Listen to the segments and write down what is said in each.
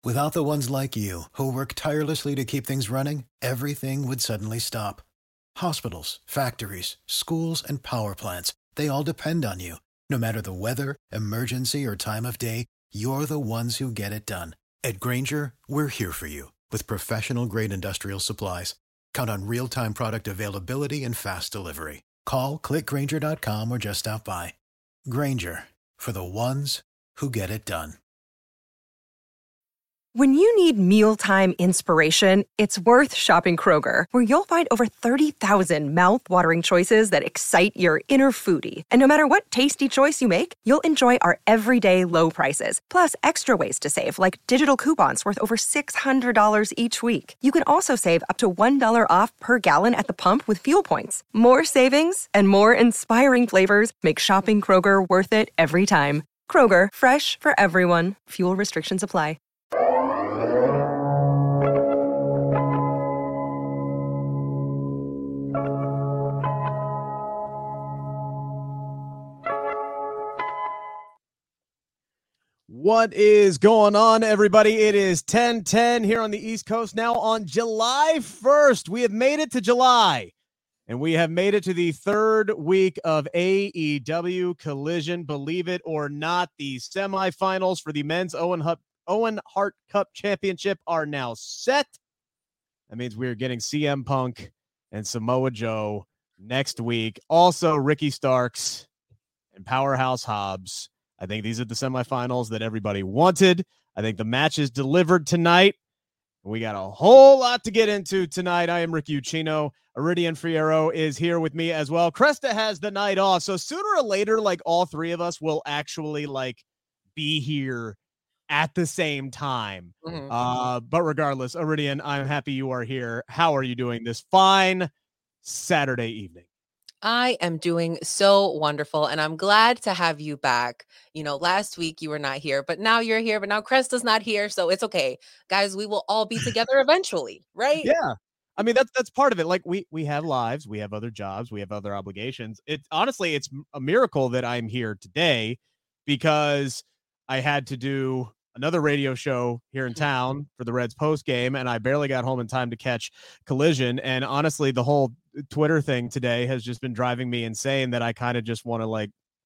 Without the ones like you, who work tirelessly to keep things running, everything would suddenly stop. Hospitals, factories, schools, and power plants, they all depend on you. No matter the weather, emergency, or time of day, you're the ones who get it done. At Grainger, we're here for you with professional-grade industrial supplies. Count on real-time product availability and fast delivery. Call, click Grainger.com, or just stop by. Grainger, for the ones who get it done. When you need mealtime inspiration, it's worth shopping Kroger, where you'll find over 30,000 mouth-watering choices that excite your inner foodie. And no matter what tasty choice you make, you'll enjoy our everyday low prices, plus extra ways to save, like digital coupons worth over $600 each week. You can also save up to $1 off per gallon at the pump with fuel points. More savings and more inspiring flavors make shopping Kroger worth it every time. Kroger, fresh for everyone. Fuel restrictions apply. What is going on, everybody? It is 10:10 here on the East Coast now on July 1st. We have made it to July, and we have made it to the third week of AEW Collision. Believe it or not, the semifinals for the men's Owen Hart Cup Championship are now set. That means we're getting CM Punk and Samoa Joe next week. Also, Ricky Starks and Powerhouse Hobbs. I think these are the semifinals that everybody wanted. I think the match is delivered tonight. We got a whole lot to get into tonight. I am Rick Ucchino. Iridian Fierro is here with me as well. Cresta has the night off, so sooner or later, like, all three of us will actually, like, be here at the same time. But regardless, Iridian, I'm happy you are here. How are you doing this fine Saturday evening? I am doing so wonderful, and I'm glad to have you back. You know, last week you were not here, but now you're here, but now Cresta's not here, so it's okay. Guys, we will all be together eventually, right? Yeah. I mean, that's part of it. Like, we have lives, we have other jobs, we have other obligations. It's honestly, it's a miracle that I'm here today, because I had to do another radio show here in town for the Reds post game, and I barely got home in time to catch Collision. And honestly, the whole Twitter thing today has just been driving me insane, that I kind of just want to, like,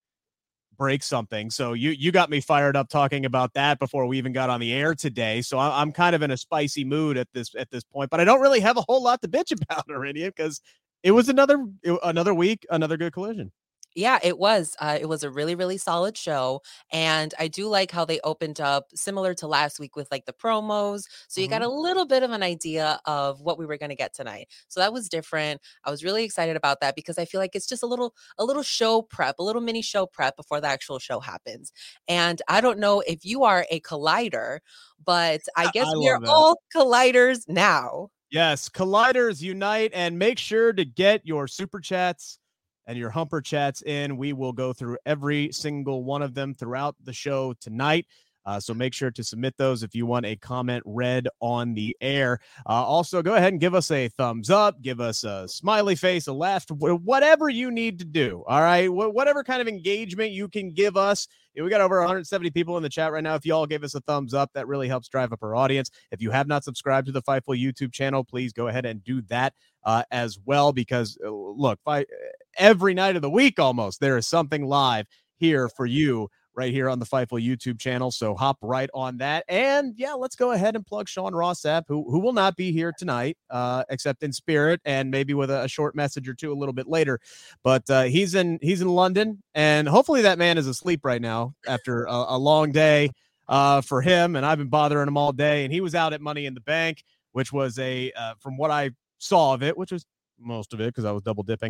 break something. So you got me fired up talking about that before we even got on the air today. So I'm kind of in a spicy mood at this point, but I don't really have a whole lot to bitch about already, because it was another week, another good Collision. Yeah, it was. It was a really, really solid show. And I do like how they opened up similar to last week with, like, the promos. So you got a little bit of an idea of what we were going to get tonight. So that was different. I was really excited about that, because I feel like it's just a little show prep, a little mini show prep before the actual show happens. And I don't know if you are a collider, but I guess we're all colliders now. Yes, colliders unite, and make sure to get your super chats and your humper chats in. We will go through every single one of them throughout the show tonight. So make sure to submit those if you want a comment read on the air. Also, go ahead and give us a thumbs up, give us a smiley face, a laugh, whatever you need to do. All right. Whatever kind of engagement you can give us. We got over 170 people in the chat right now. If you all give us a thumbs up, that really helps drive up our audience. If you have not subscribed to the Fightful YouTube channel, please go ahead and do that as well, because look, every night of the week almost, there is something live here for you right here on the Fightful YouTube channel. So hop right on that. And yeah, let's go ahead and plug Sean Rossap, who will not be here tonight, except in spirit, and maybe with a short message or two a little bit later. But he's in London, and hopefully that man is asleep right now after a long day for him. And I've been bothering him all day. And he was out at Money in the Bank, which was from what I saw of it, which was most of it, because I was double dipping.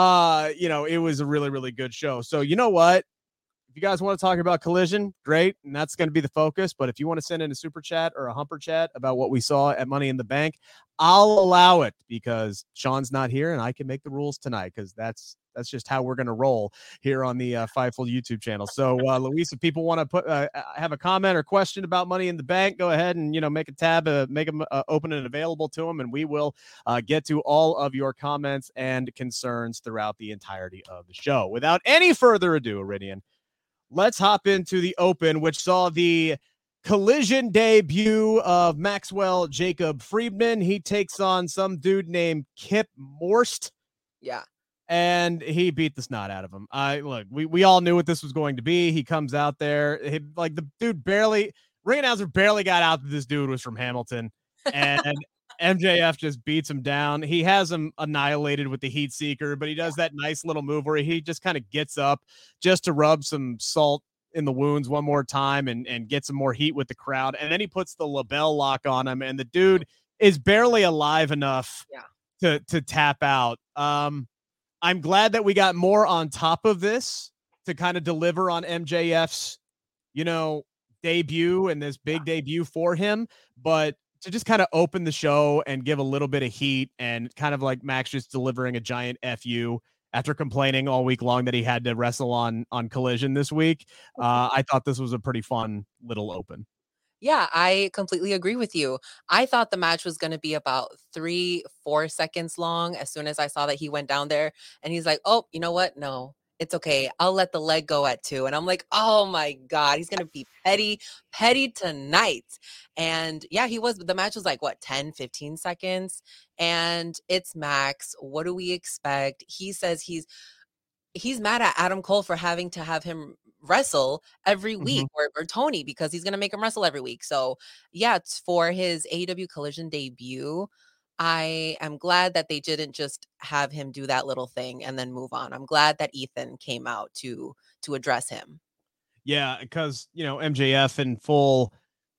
It was a really, really good show. So you know what? If you guys want to talk about Collision, great, and that's going to be the focus. But if you want to send in a super chat or a humper chat about what we saw at Money in the Bank, I'll allow it, because Sean's not here and I can make the rules tonight, because that's just how we're going to roll here on the Fightful YouTube channel. So, Luis, if people want to have a comment or question about Money in the Bank, go ahead and make a tab, make them open and available to them, and we will get to all of your comments and concerns throughout the entirety of the show. Without any further ado, Iridian, let's hop into the Open, which saw the Collision debut of Maxwell Jacob Friedman. He takes on some dude named Kip Morst. Yeah. And he beat the snot out of him. We all knew what this was going to be. He comes out there, the dude ring announcer barely got out that this dude was from Hamilton, and MJF just beats him down. He has him annihilated with the heat seeker, but he does that nice little move where he just kind of gets up just to rub some salt in the wounds one more time and get some more heat with the crowd. And then he puts the label lock on him, and the dude is barely alive enough to tap out. I'm glad that we got more on top of this to kind of deliver on MJF's, debut and this big debut for him, but to just kind of open the show and give a little bit of heat and kind of like Max just delivering a giant FU after complaining all week long that he had to wrestle on Collision this week. I thought this was a pretty fun little open. Yeah, I completely agree with you. I thought the match was going to be about 3-4 seconds long as soon as I saw that he went down there and he's like, oh, you know what? No, it's okay. I'll let the leg go at 2. And I'm like, oh my God, he's going to be petty tonight. And yeah, the match was like, 10-15 seconds. And it's Max. What do we expect? He says he's mad at Adam Cole for having to have him wrestle every week or Tony because he's going to make him wrestle every week. So yeah, it's for his AEW Collision debut. I am glad that they didn't just have him do that little thing and then move on. I'm glad that Ethan came out to address him. Yeah, because, MJF in full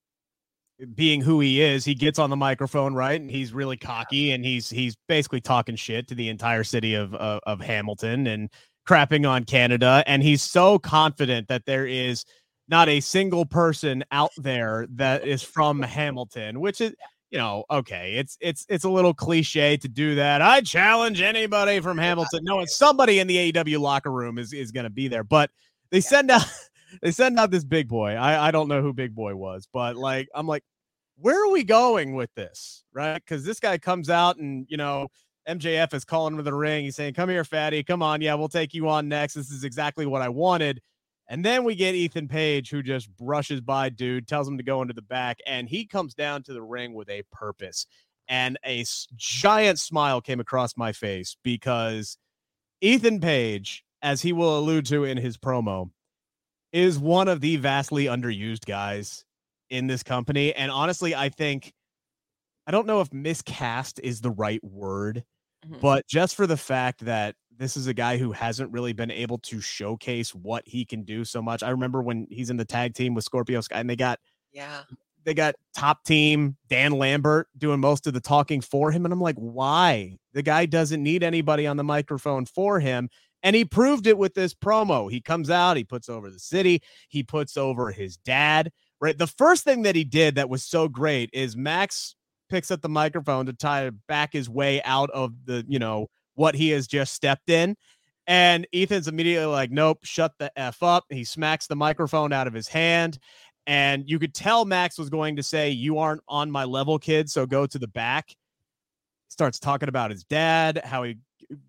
being who he is, he gets on the microphone, right? And he's really cocky and he's basically talking shit to the entire city of Hamilton and crapping on Canada. And he's so confident that there is not a single person out there that is from Hamilton, which is, okay, it's a little cliche to do that. I challenge anybody from Hamilton. No, it's somebody in the AEW locker room is going to be there, but they send out this big boy. I don't know who big boy was, but I'm like, where are we going with this? Right. Cause this guy comes out and, MJF is calling him to the ring. He's saying, come here, fatty. Come on. Yeah, we'll take you on next. This is exactly what I wanted. And then we get Ethan Page, who just brushes by dude, tells him to go into the back, and he comes down to the ring with a purpose. And a giant smile came across my face because Ethan Page, as he will allude to in his promo, is one of the vastly underused guys in this company. And honestly, I don't know if miscast is the right word, but just for the fact that this is a guy who hasn't really been able to showcase what he can do so much. I remember when he's in the tag team with Scorpio Sky and they got top team Dan Lambert doing most of the talking for him. And I'm like, why? The guy doesn't need anybody on the microphone for him. And he proved it with this promo. He comes out, he puts over the city, he puts over his dad, right? The first thing that he did that was so great is Max picks up the microphone to try to back his way out of the, what he has just stepped in. And Ethan's immediately like, nope, shut the F up. He smacks the microphone out of his hand. And you could tell Max was going to say, you aren't on my level, kid, so go to the back. Starts talking about his dad, how he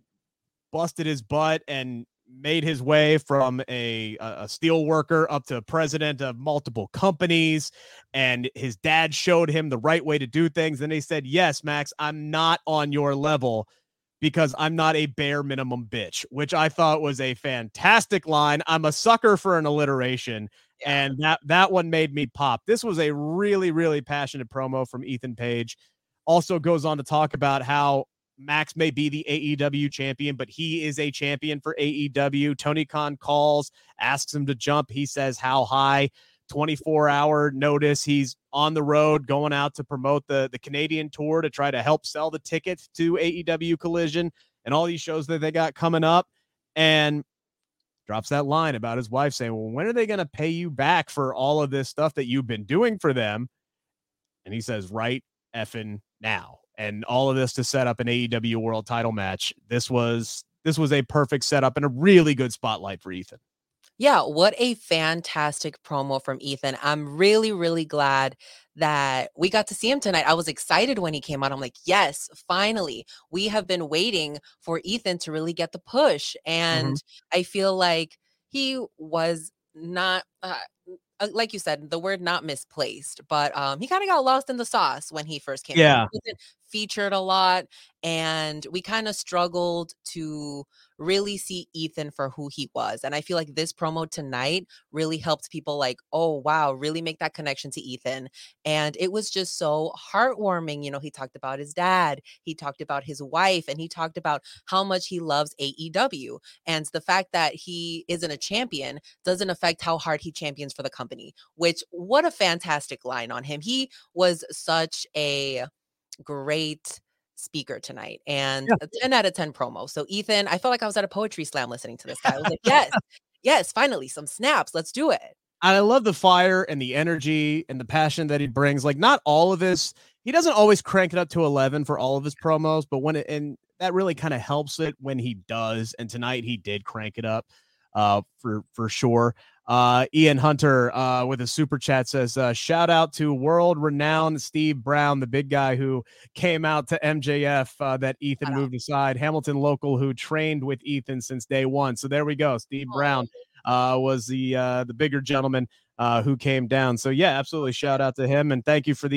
busted his butt and made his way from a steel worker up to president of multiple companies. And his dad showed him the right way to do things. And he said, yes, Max, I'm not on your level because I'm not a bare minimum bitch, which I thought was a fantastic line. I'm a sucker for an alliteration. Yeah. And that one made me pop. This was a really, really passionate promo from Ethan Page. Also goes on to talk about how Max may be the AEW champion, but he is a champion for AEW. Tony Khan calls, asks him to jump. He says, how high? 24-hour notice. He's on the road going out to promote the Canadian tour to try to help sell the tickets to AEW Collision and all these shows that they got coming up. And drops that line about his wife saying, well, when are they going to pay you back for all of this stuff that you've been doing for them? And he says, right effing now. And all of this to set up an AEW world title match. This was a perfect setup and a really good spotlight for Ethan. Yeah, what a fantastic promo from Ethan. I'm really, really glad that we got to see him tonight. I was excited when he came out. I'm like, yes, finally. We have been waiting for Ethan to really get the push. And I feel like he was not like you said, the word not misplaced, but he kind of got lost in the sauce when he first came in. Yeah. He wasn't featured a lot, and we kind of struggled to really see Ethan for who he was. And I feel like this promo tonight really helped people like, oh wow, really make that connection to Ethan. And it was just so heartwarming. He talked about his dad, he talked about his wife, and he talked about how much he loves AEW. And the fact that he isn't a champion doesn't affect how hard he champions for the company, which what a fantastic line on him. He was such a great speaker tonight and Yeah. a 10 out of 10 promo. So Ethan, I felt like I was at a poetry slam listening to this guy. I was like, yes, yes, finally some snaps. Let's do it. I love the fire and the energy and the passion that he brings. Like, not all of this, he doesn't always crank it up to 11 for all of his promos, but and that really kind of helps it when he does. And tonight he did crank it up for sure. Ian Hunter with a super chat says, shout out to world-renowned Steve Brown, the big guy who came out to MJF that Ethan moved aside. Hamilton local who trained with Ethan since day one. So there we go. Steve Brown was the bigger gentleman who came down. So yeah, absolutely. Shout out to him. And thank you for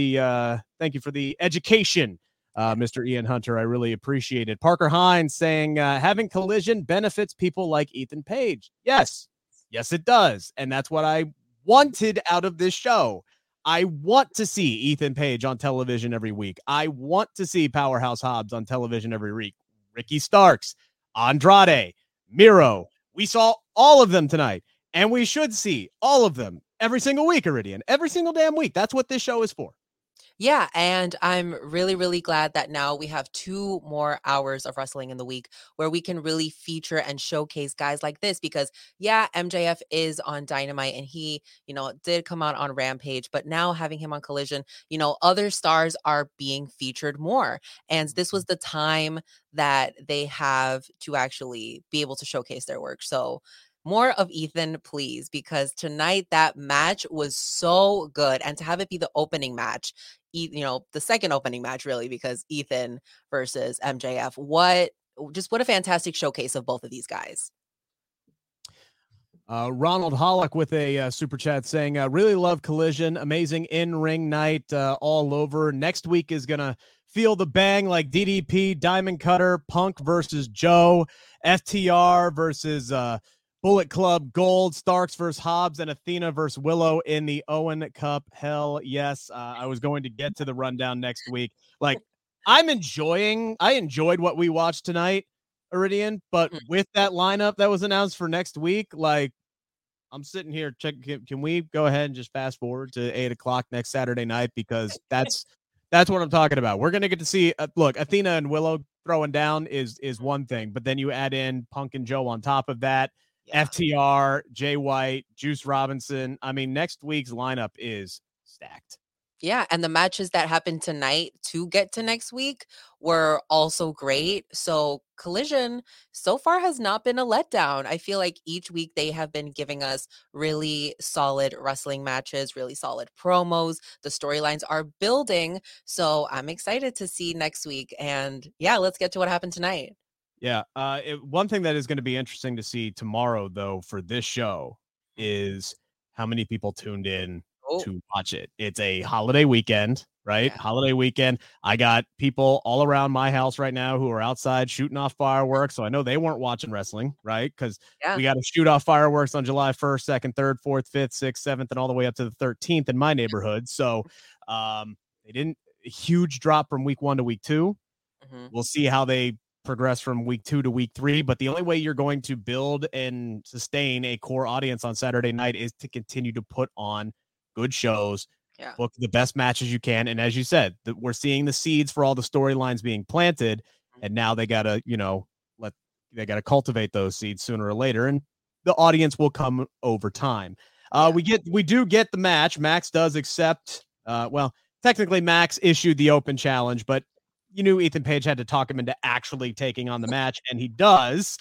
the education, Mr. Ian Hunter. I really appreciate it. Parker Hines saying, having Collision benefits people like Ethan Page. Yes, it does. And that's what I wanted out of this show. I want to see Ethan Page on television every week. I want to see Powerhouse Hobbs on television every week. Ricky Starks, Andrade, Miro. We saw all of them tonight, and we should see all of them every single week, Iridian. Every single damn week. That's what this show is for. Yeah, and I'm really, really glad that now we have 2 more hours of wrestling in the week where we can really feature and showcase guys like this because, yeah, MJF is on Dynamite and he, did come out on Rampage, but now having him on Collision, other stars are being featured more. And this was the time that they have to actually be able to showcase their work. So more of Ethan, please, because tonight that match was so good. And to have it be the opening match, the second opening match, really, because Ethan versus MJF, what a fantastic showcase of both of these guys. Ronald Hollick with a super chat saying, really love Collision. Amazing in-ring night all over. Next week is going to feel the bang like DDP, Diamond Cutter, Punk versus Joe, FTR versus Bullet Club Gold, Starks versus Hobbs, and Athena versus Willow in the Owen Cup. Hell yes. I was going to get to the rundown next week. Like, I enjoyed what we watched tonight, Iridian, but with that lineup that was announced for next week, like, I'm sitting here checking. Can we go ahead and just fast forward to 8:00 next Saturday night? Because that's what I'm talking about. We're going to get to see, look, Athena and Willow throwing down is one thing, but then you add in Punk and Joe on top of that. Yeah. FTR, Jay White, Juice Robinson. I mean, next week's lineup is stacked. Yeah, and the matches that happened tonight to get to next week were also great. So Collision so far has not been a letdown. I feel like each week they have been giving us really solid wrestling matches, really solid promos. The storylines are building. So I'm excited to see next week. And yeah, let's get to what happened tonight. Yeah. One thing that is going to be interesting to see tomorrow, though, for this show is how many people tuned in to watch it. It's a holiday weekend, right? Yeah. Holiday weekend. I got people all around my house right now who are outside shooting off fireworks. So I know they weren't watching wrestling, right? Because we got to shoot off fireworks on July 1st, 2nd, 3rd, 4th, 5th, 6th, 7th, and all the way up to the 13th in my neighborhood. So they didn't a huge drop from week 1 to week 2. Mm-hmm. We'll see how they progress from week 2 to week 3, but the only way you're going to build and sustain a core audience on Saturday night is to continue to put on good shows, book the best matches you can. And as you said, we're seeing the seeds for all the storylines being planted, and now they gotta, they gotta cultivate those seeds sooner or later, and the audience will come over time. We do get the match. Max does accept. Well, technically, Max issued the open challenge, but you knew Ethan Page had to talk him into actually taking on the match, and he does.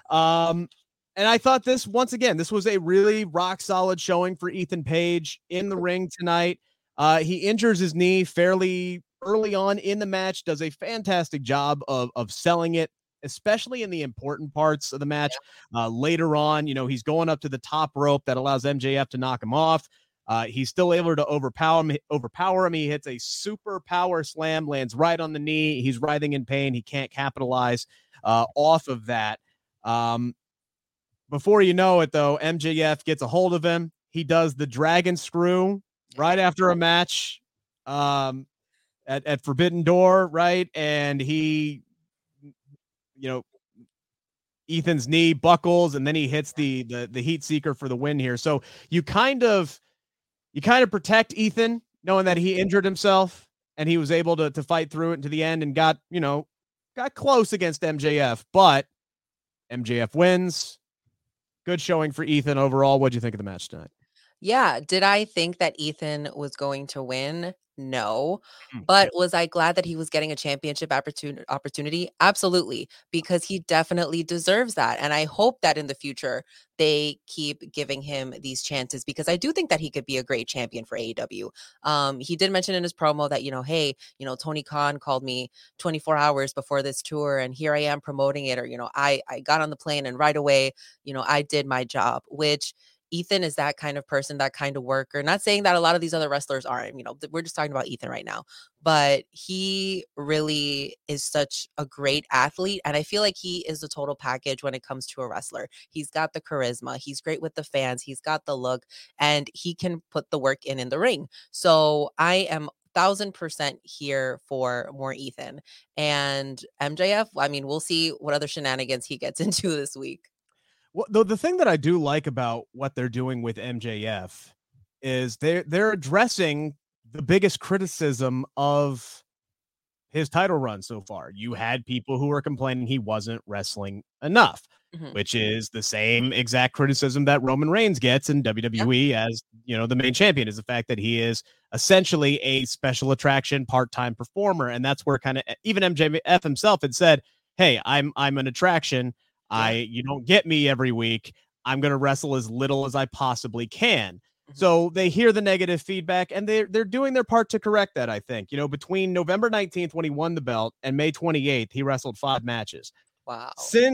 And I thought this was a really rock solid showing for Ethan Page in the ring tonight. He injures his knee fairly early on in the match, does a fantastic job of selling it, especially in the important parts of the match. Later on, he's going up to the top rope that allows MJF to knock him off. He's still able to overpower him. He hits a super power slam, lands right on the knee. He's writhing in pain. He can't capitalize off of that. Before you know it, though, MJF gets a hold of him. He does the dragon screw right after a match at Forbidden Door, right? And he, Ethan's knee buckles, and then he hits the heat seeker for the win here. So you kind of protect Ethan, knowing that he injured himself and he was able to fight through it to the end and got close against MJF, but MJF wins. Good showing for Ethan overall. What'd you think of the match tonight? Yeah. Did I think that Ethan was going to win? No. Mm. But was I glad that he was getting a championship opportunity? Absolutely, because he definitely deserves that. And I hope that in the future they keep giving him these chances, because I do think that he could be a great champion for AEW. He did mention in his promo that, hey, Tony Khan called me 24 hours before this tour and here I am promoting it. Or, I got on the plane and right away, I did my job, which Ethan is that kind of person, that kind of worker. Not saying that a lot of these other wrestlers aren't, we're just talking about Ethan right now, but he really is such a great athlete. And I feel like he is the total package when it comes to a wrestler. He's got the charisma. He's great with the fans. He's got the look, and he can put the work in the ring. So I am 1,000% here for more Ethan. And MJF, I mean, we'll see what other shenanigans he gets into this week. Well, the thing that I do like about what they're doing with MJF is they're addressing the biggest criticism of his title run so far. You had people who were complaining he wasn't wrestling enough, which is the same exact criticism that Roman Reigns gets in WWE as, the main champion, is the fact that he is essentially a special attraction part-time performer. And that's where kind of even MJF himself had said, hey, I'm an attraction. You don't get me every week. I'm going to wrestle as little as I possibly can. So they hear the negative feedback and they're doing their part to correct that. I think, between November 19th, when he won the belt, and May 28th, he wrestled 5 matches. Wow.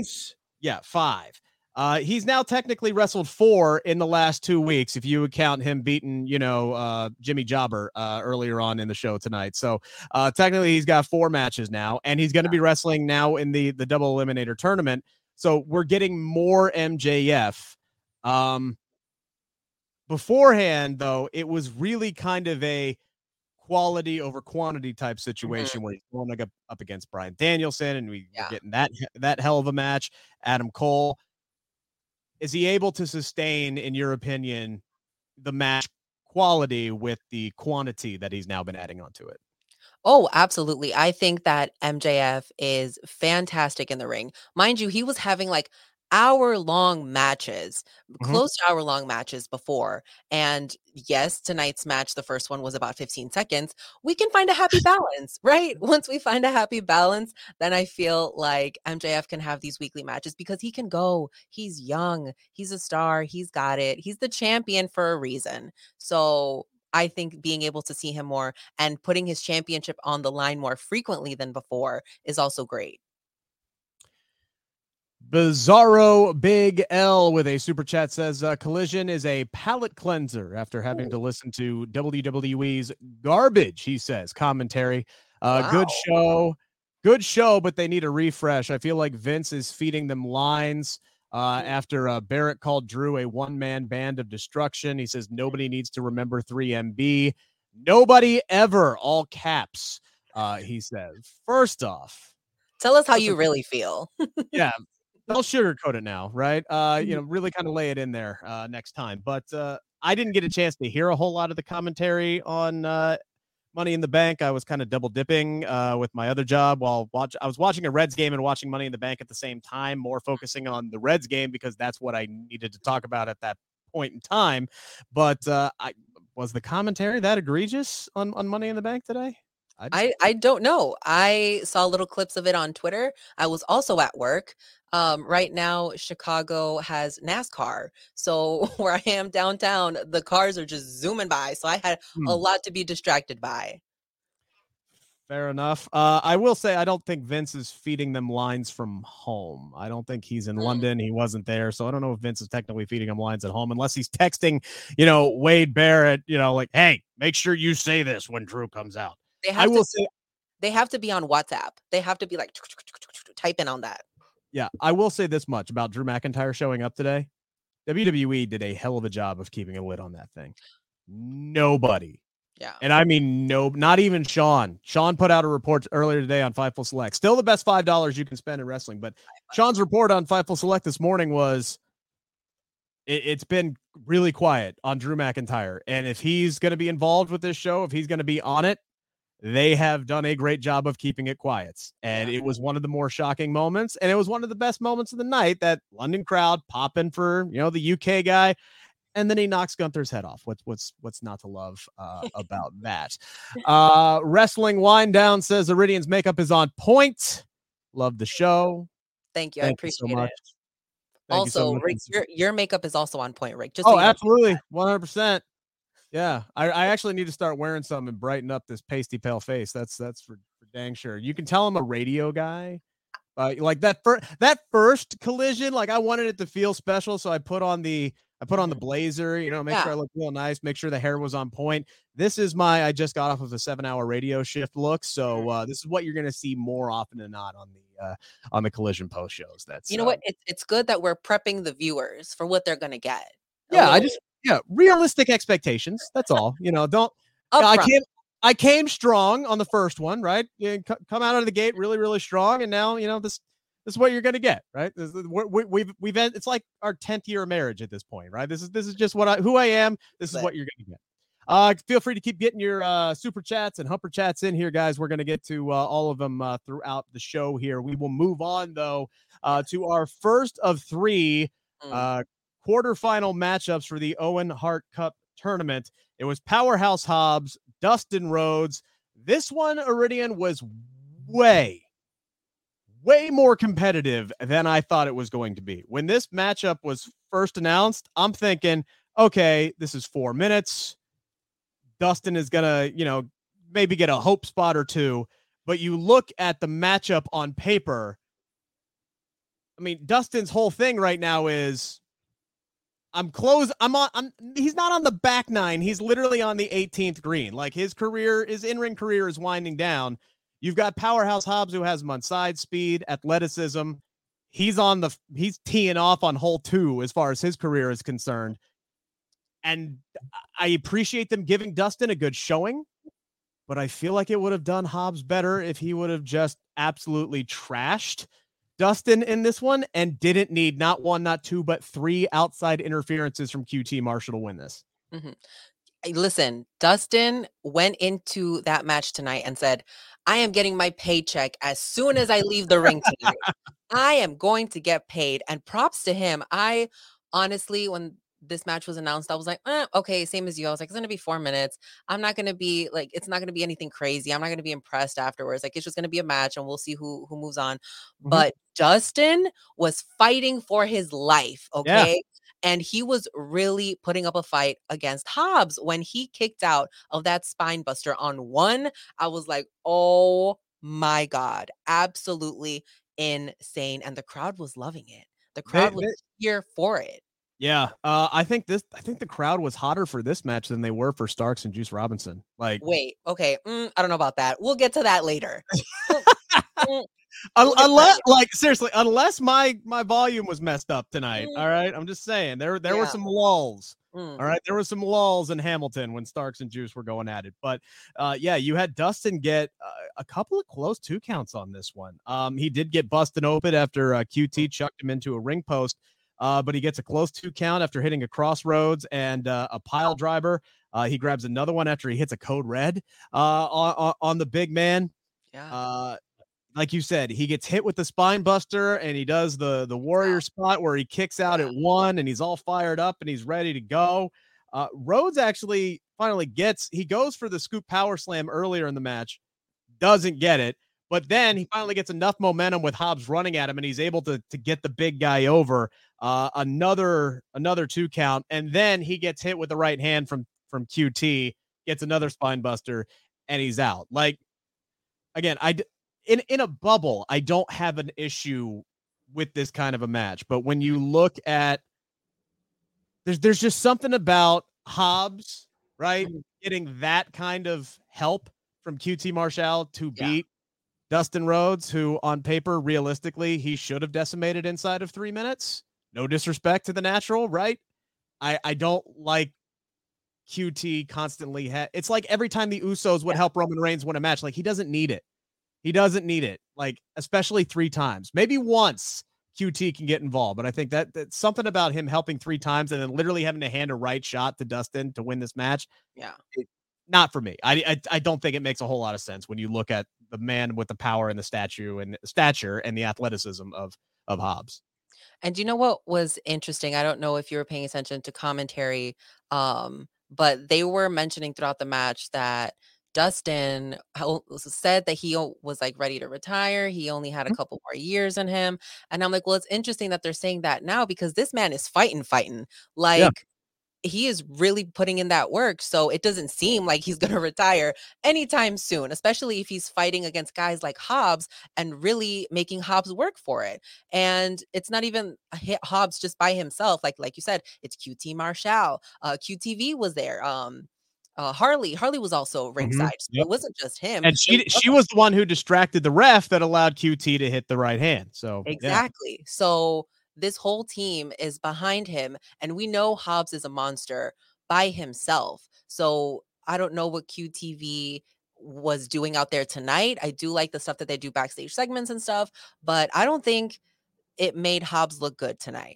5. He's now technically wrestled 4 in the last 2 weeks, if you would count him beating, Jimmy Jobber earlier on in the show tonight. So technically he's got 4 matches now, and he's going to be wrestling now in the double eliminator tournament. So we're getting more MJF. Beforehand, though, it was really kind of a quality over quantity type situation where he's going up against Bryan Danielson, and we're getting that hell of a match. Adam Cole. Is he able to sustain, in your opinion, the match quality with the quantity that he's now been adding onto it? Oh, absolutely. I think that MJF is fantastic in the ring. Mind you, he was having like hour-long matches, close to hour-long matches before. And yes, tonight's match, the first one was about 15 seconds. We can find a happy balance, right? Once we find a happy balance, then I feel like MJF can have these weekly matches because he can go. He's young. He's a star. He's got it. He's the champion for a reason. So I think being able to see him more and putting his championship on the line more frequently than before is also great. Bizarro Big L with a super chat says, Collision is a palate cleanser after having to listen to WWE's garbage, he says. Commentary. Wow. Good show, but they need a refresh. I feel like Vince is feeding them lines. After Barrett called Drew a one-man band of destruction. He says nobody needs to remember 3MB. Nobody ever, all caps, he says. First off, tell us how you really feel. Yeah, I'll sugarcoat it now, right? Really kind of lay it in there next time. But I didn't get a chance to hear a whole lot of the commentary on Money in the Bank. I was kind of double dipping with my other job while I was watching a Reds game and watching Money in the Bank at the same time, more focusing on the Reds game because that's what I needed to talk about at that point in time. But was the commentary that egregious on Money in the Bank today? I don't know. I saw little clips of it on Twitter. I was also at work. Right now, Chicago has NASCAR. So where I am downtown, the cars are just zooming by. So I had a lot to be distracted by. Fair enough. I will say I don't think Vince is feeding them lines from home. I don't think he's in London. He wasn't there. So I don't know if Vince is technically feeding him lines at home unless he's texting, Wade Barrett, like, hey, make sure you say this when Drew comes out. They have to be on WhatsApp. They have to be like typing on that. Yeah, I will say this much about Drew McIntyre showing up today. WWE did a hell of a job of keeping a lid on that thing. Nobody. Yeah. And I mean, no, not even Sean. Sean put out a report earlier today on Fightful Select. Still the best $5 you can spend in wrestling. But Sean's report on Fightful Select this morning was it's been really quiet on Drew McIntyre. And if he's going to be involved with this show, if he's going to be on it, they have done a great job of keeping it quiet. And it was one of the more shocking moments. And it was one of the best moments of the night, that London crowd popping for, the UK guy. And then he knocks Gunther's head off. What's not to love about that? Wrestling Wind Down says Iridian's makeup is on point. Love the show. Thank you. I appreciate it. Also, Rick, your makeup is also on point, Rick. Absolutely. 100%. Yeah. I actually need to start wearing some and brighten up this pasty pale face. That's for dang sure. You can tell I'm a radio guy. Like that first collision, like I wanted it to feel special. So I put on the blazer, make sure I look real nice, make sure the hair was on point. This is I just got off of a 7-hour radio shift look. So this is what you're going to see more often than not on the Collision Post shows. That's, what? It's good that we're prepping the viewers for what they're going to get. Realistic expectations. That's all, don't, I came strong on the first one, right? Come out of the gate really, really strong. And now, this is what you're going to get, right? We've it's like our 10th year of marriage at this point, right? This is just who I am. This is what you're going to get. Feel free to keep getting your super chats and humper chats in here, guys. We're going to get to all of them throughout the show here. We will move on, though, to our first of 3 quarterfinal matchups for the Owen Hart Cup tournament. It was Powerhouse Hobbs, Dustin Rhodes. This one, Iridian, was way more competitive than I thought it was going to be. When this matchup was first announced, I'm thinking, okay, this is 4 minutes. Dustin is going to, maybe get a hope spot or two. But you look at the matchup on paper. I mean, Dustin's whole thing right now is, he's not on the back 9. He's literally on the 18th green. Like his in-ring career is winding down. You've got Powerhouse Hobbs, who has him on side speed, athleticism. He's teeing off on hole 2 as far as his career is concerned. And I appreciate them giving Dustin a good showing, but I feel like it would have done Hobbs better if he would have just absolutely trashed Dustin in this one and didn't need not 1, not 2, but 3 outside interferences from QT Marshall to win this. Mm-hmm. Listen, Dustin went into that match tonight and said, I am getting my paycheck as soon as I leave the ring tonight. I am going to get paid. And props to him. I honestly, when this match was announced, I was like, okay, same as you. I was like, it's going to be 4 minutes. I'm not going to be like, it's not going to be anything crazy. I'm not going to be impressed afterwards. Like, it's just going to be a match and we'll see who moves on. Mm-hmm. But Dustin was fighting for his life. Okay. Yeah. And he was really putting up a fight against Hobbs. When he kicked out of that spine buster on 1, I was like, oh my God, absolutely insane. And the crowd was loving it. The crowd was here for it. Yeah, I think the crowd was hotter for this match than they were for Starks and Juice Robinson. Like, wait, okay, I don't know about that. We'll get to that later. Unless my volume was messed up tonight. All right, I'm just saying there were some lulls. All right, there were some lulls in Hamilton when Starks and Juice were going at it. But you had Dustin get a couple of close 2 counts on this one. He did get busted open after QT chucked him into a ring post. But he gets a close 2 count after hitting a crossroads and a pile driver. He grabs another one after he hits a code red on the big man. Yeah. Like you said, he gets hit with the spine buster and he does the warrior spot where he kicks out at 1 and he's all fired up and he's ready to go. Rhodes actually finally goes for the scoop power slam earlier in the match, doesn't get it. But then he finally gets enough momentum with Hobbs running at him, and he's able to get the big guy over. Another 2 count, and then he gets hit with the right hand from QT, gets another spine buster, and he's out. Like, again, in a bubble, I don't have an issue with this kind of a match. But when you look at, there's just something about Hobbs, right? Mhm. Getting that kind of help from QT Marshall to Yeah. beat Dustin Rhodes, who on paper, realistically, he should have decimated inside of 3 minutes. No disrespect to the natural, right? I don't like QT constantly. It's like every time the Usos would help Roman Reigns win a match, like he doesn't need it. He doesn't need it, like especially 3 times. Maybe once QT can get involved, but I think that's something about him helping 3 times and then literally having to hand a right shot to Dustin to win this match. Yeah. Not for me. I don't think it makes a whole lot of sense when you look at the man with the power and the stature and the athleticism of Hobbs. And you know what was interesting? I don't know if you were paying attention to commentary, but they were mentioning throughout the match that Dustin said that was like ready to retire. He only had a couple more years in him. And I'm like, well, it's interesting that they're saying that now because this man is fighting. Yeah. Like, he is really putting in that work. So it doesn't seem like he's going to retire anytime soon, especially if he's fighting against guys like Hobbs and really making Hobbs work for it. And it's not even Hobbs just by himself. Like you said, it's QT Marshall. QTV was there. Harley was also ringside. So Yep. it wasn't just him. And she was the one who distracted the ref that allowed QT to hit the right hand. So exactly. Yeah. So this whole team is behind him, and we know Hobbs is a monster by himself. So I don't know what QTV was doing out there tonight. I do like the stuff that they do backstage segments and stuff, but I don't think it made Hobbs look good tonight.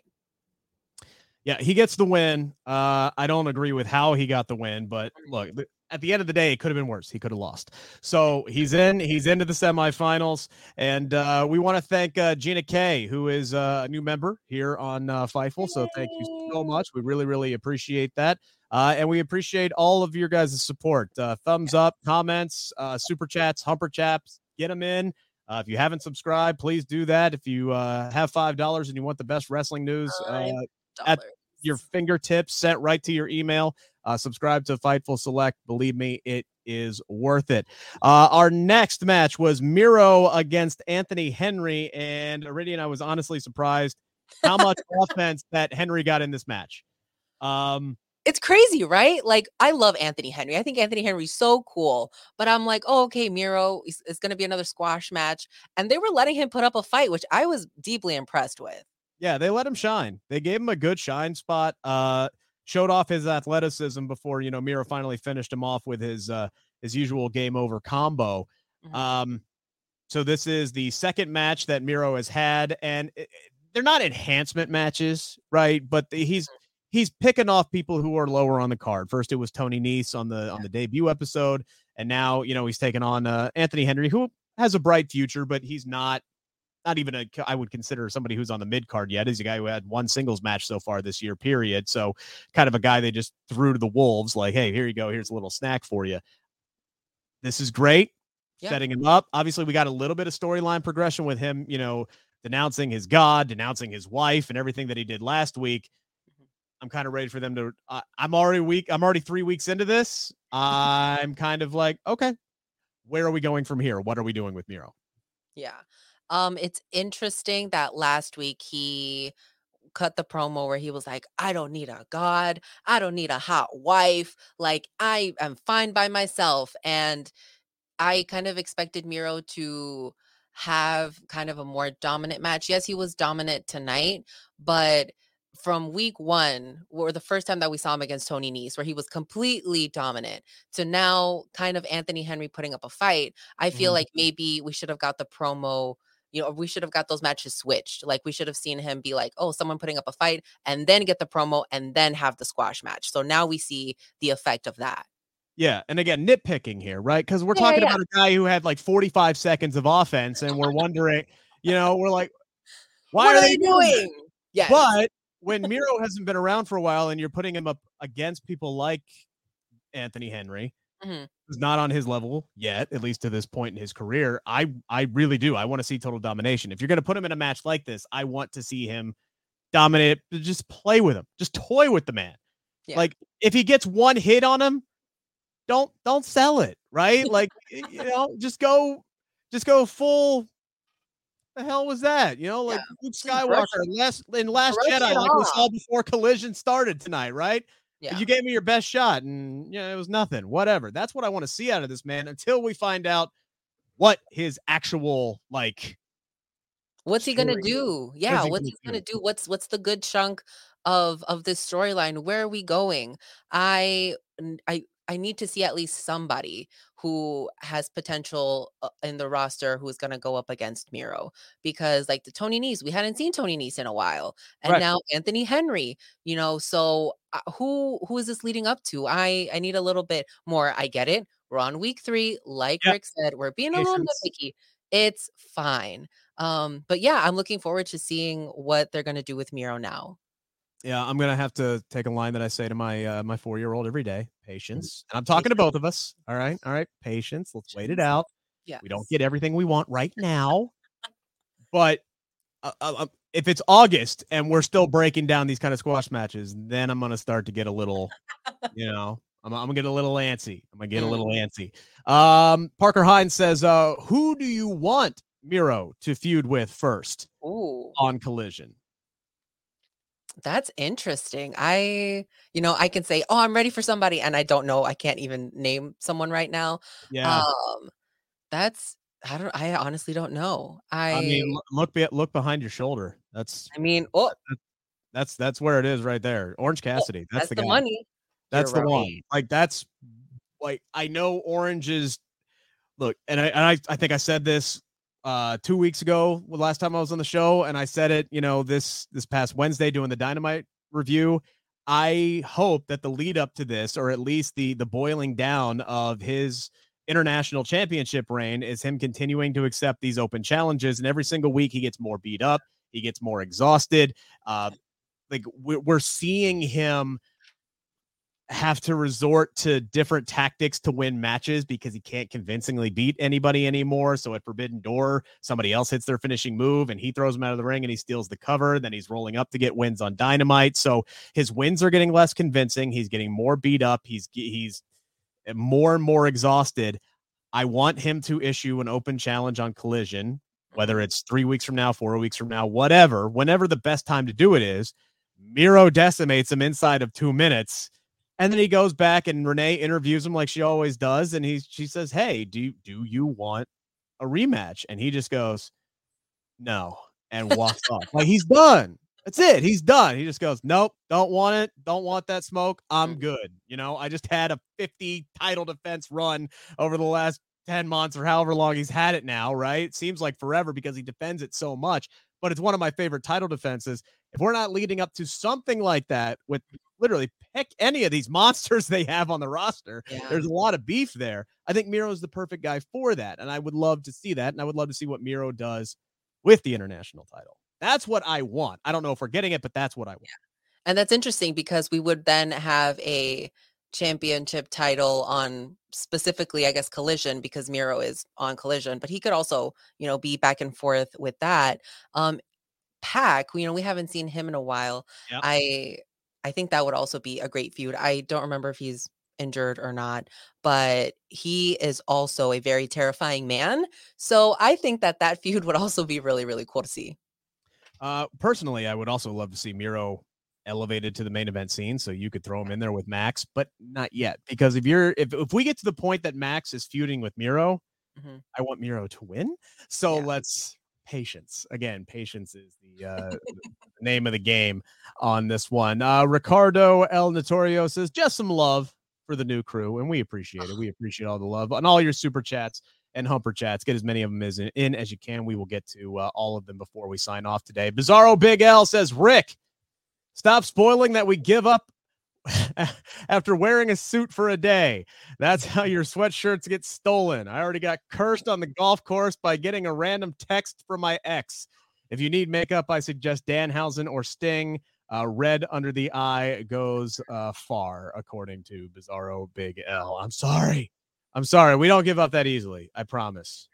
Yeah, he gets the win. I don't agree with how he got the win, but look, at the end of the day, it could have been worse. He could have lost. So he's into the semifinals, and we want to thank Gina Kay, who is a new member here on Fightful. So thank you so much. We really, really appreciate that. And we appreciate all of your guys' support. Thumbs up, comments, super chats, humper chaps, get them in. If you haven't subscribed, please do that. If you have $5 and you want the best wrestling news at your fingertips, sent right to your email, subscribe to Fightful Select. Believe me, it is worth it. Our next match was Miro against Anthony Henry, and Iridian, I was honestly surprised how much offense that Henry got in this match. It's crazy, right? Like, I love Anthony Henry. I think Anthony Henry's so cool. But I'm like, oh, okay, Miro is going to be another squash match. And they were letting him put up a fight, which I was deeply impressed with. Yeah, they let him shine. They gave him a good shine spot. Showed off his athleticism before, Miro finally finished him off with his usual game over combo. Mm-hmm. So this is the second match that Miro has had, and they're not enhancement matches, right? But he's picking off people who are lower on the card. First, it was Tony Nese on the debut episode, and now he's taking on Anthony Henry, who has a bright future, but he's not even I would consider somebody who's on the mid card yet. He's a guy who had one singles match so far this year, period. So kind of a guy they just threw to the wolves, like, hey, here you go. Here's a little snack for you. This is great. Yeah. Setting him up. Obviously, we got a little bit of storyline progression with him, denouncing his God, denouncing his wife, and everything that he did last week. I'm kind of ready for them to, I'm already 3 weeks into this. I'm kind of like, okay, where are we going from here? What are we doing with Miro? Yeah. It's interesting that last week he cut the promo where he was like, I don't need a God. I don't need a hot wife. Like, I am fine by myself. And I kind of expected Miro to have kind of a more dominant match. Yes, he was dominant tonight, but from week one, or the first time that we saw him against Tony Nese, where he was completely dominant, to now kind of Anthony Henry putting up a fight, I feel like maybe we should have got the promo, we should have got those matches switched. Like, we should have seen him be like, oh, someone putting up a fight, and then get the promo, and then have the squash match. So now we see the effect of that. Yeah, and again, nitpicking here, right? Because we're talking about a guy who had like 45 seconds of offense, and we're wondering, we're like, why what are they doing? Yes. But when Miro hasn't been around for a while and you're putting him up against people like Anthony Henry, who's not on his level yet, at least to this point in his career, I really do. I want to see total domination. If you're going to put him in a match like this, I want to see him dominate. Just play with him. Just toy with the man. Yeah. Like, if he gets one hit on him, don't sell it, right? Like, just go Just go full. The hell was that? You know, like Luke Just Skywalker in Last brush Jedi, it like we off. saw before Collision started tonight, right? Yeah. You gave me your best shot, and it was nothing. Whatever. That's what I want to see out of this man until we find out what his actual What's he gonna story. do? What is Yeah, he what's gonna he gonna do? do? What's the good chunk of this storyline? Where are we going? I need to see at least somebody who has potential in the roster who's gonna go up against Miro because like the Tony Nese, we hadn't seen Tony Nese in a while, and Right. now Anthony Henry. So who is this leading up to? I need a little bit more. I get it. We're on week 3, like Yep. Rick said. We're being a little Patience. nitpicky. It's fine. But yeah, I'm looking forward to seeing what they're gonna do with Miro now. Yeah, I'm gonna have to take a line that I say to my 4-year-old every day. Patience. And I'm Take talking to both of us. All right. Patience. Let's wait it out. We don't Yes. get everything we want right now, but if it's August and we're still breaking down these kind of squash matches, then I'm gonna start to get a little, I'm gonna get a little antsy. Parker Hines says, "Who do you want Miro to feud with first Ooh, on Collision?" that's interesting. I can say, "Oh, I'm ready for somebody," and I don't know. I can't even name someone right now. Yeah, Um, that's I honestly don't know. I mean, look behind your shoulder. I mean, oh, That's where it is right there. Orange Cassidy. That's that's the the guy. money. You're That's the one. right. Like that's like I know Orange is look, and I think I said this 2 weeks ago, last time I was on the show, and I said it, this past Wednesday doing the Dynamite review. I hope that the lead up to this, or at least the boiling down of his international championship reign, is him continuing to accept these open challenges, and every single week he gets more beat up, he gets more exhausted. Like we're seeing him have to resort to different tactics to win matches because he can't convincingly beat anybody anymore. So at Forbidden Door, somebody else hits their finishing move and he throws him out of the ring and he steals the cover. Then he's rolling up to get wins on Dynamite. So his wins are getting less convincing. He's getting more beat up. He's more and more exhausted. I want him to issue an open challenge on Collision, whether it's 3 weeks from now, 4 weeks from now, whatever, whenever the best time to do it is. Miro decimates him inside of 2 minutes. And then he goes back and Renee interviews him like she always does. And she says, "Hey, do you want a rematch?" And he just goes, "No," and walks off. Like he's done. That's it. He's done. He just goes, "Nope, don't want it. Don't want that smoke. I'm good." I just had a 50 title defense run over the last 10 months or however long he's had it now, right? It seems like forever because he defends it so much, but it's one of my favorite title defenses. If we're not leading up to something like that with literally pick any of these monsters they have on the roster, Yeah. there's a lot of beef there. I think Miro is the perfect guy for that, and I would love to see that, and I would love to see what Miro does with the international title. That's what I want. I don't know if we're getting it, but that's what I want. And that's interesting because we would then have a championship title on specifically, I guess, Collision because Miro is on Collision, but he could also, be back and forth with that. Pac, we haven't seen him in a while. Yep. I think that would also be a great feud. I don't remember if he's injured or not, but he is also a very terrifying man. So I think that feud would also be really, really cool to see. Personally, I would also love to see Miro elevated to the main event scene, so you could throw him in there with Max, but not yet. Because if we get to the point that Max is feuding with Miro, I want Miro to win. So let's patience. Again, patience is the name of the game on this one. Ricardo El Notorio says, "Just some love for the new crew," and we appreciate it. We appreciate all the love on all your super chats and humper chats. Get as many of them in as you can. We will get to all of them before we sign off today. Bizarro Big L says, "Rick, stop spoiling that we give up after wearing a suit for a day. That's how your sweatshirts get stolen. I already got cursed on the golf course by getting a random text from my ex. If you need makeup, I suggest Danhausen or Sting. Red under the eye goes far," according to Bizarro Big L. I'm sorry. We don't give up that easily. I promise.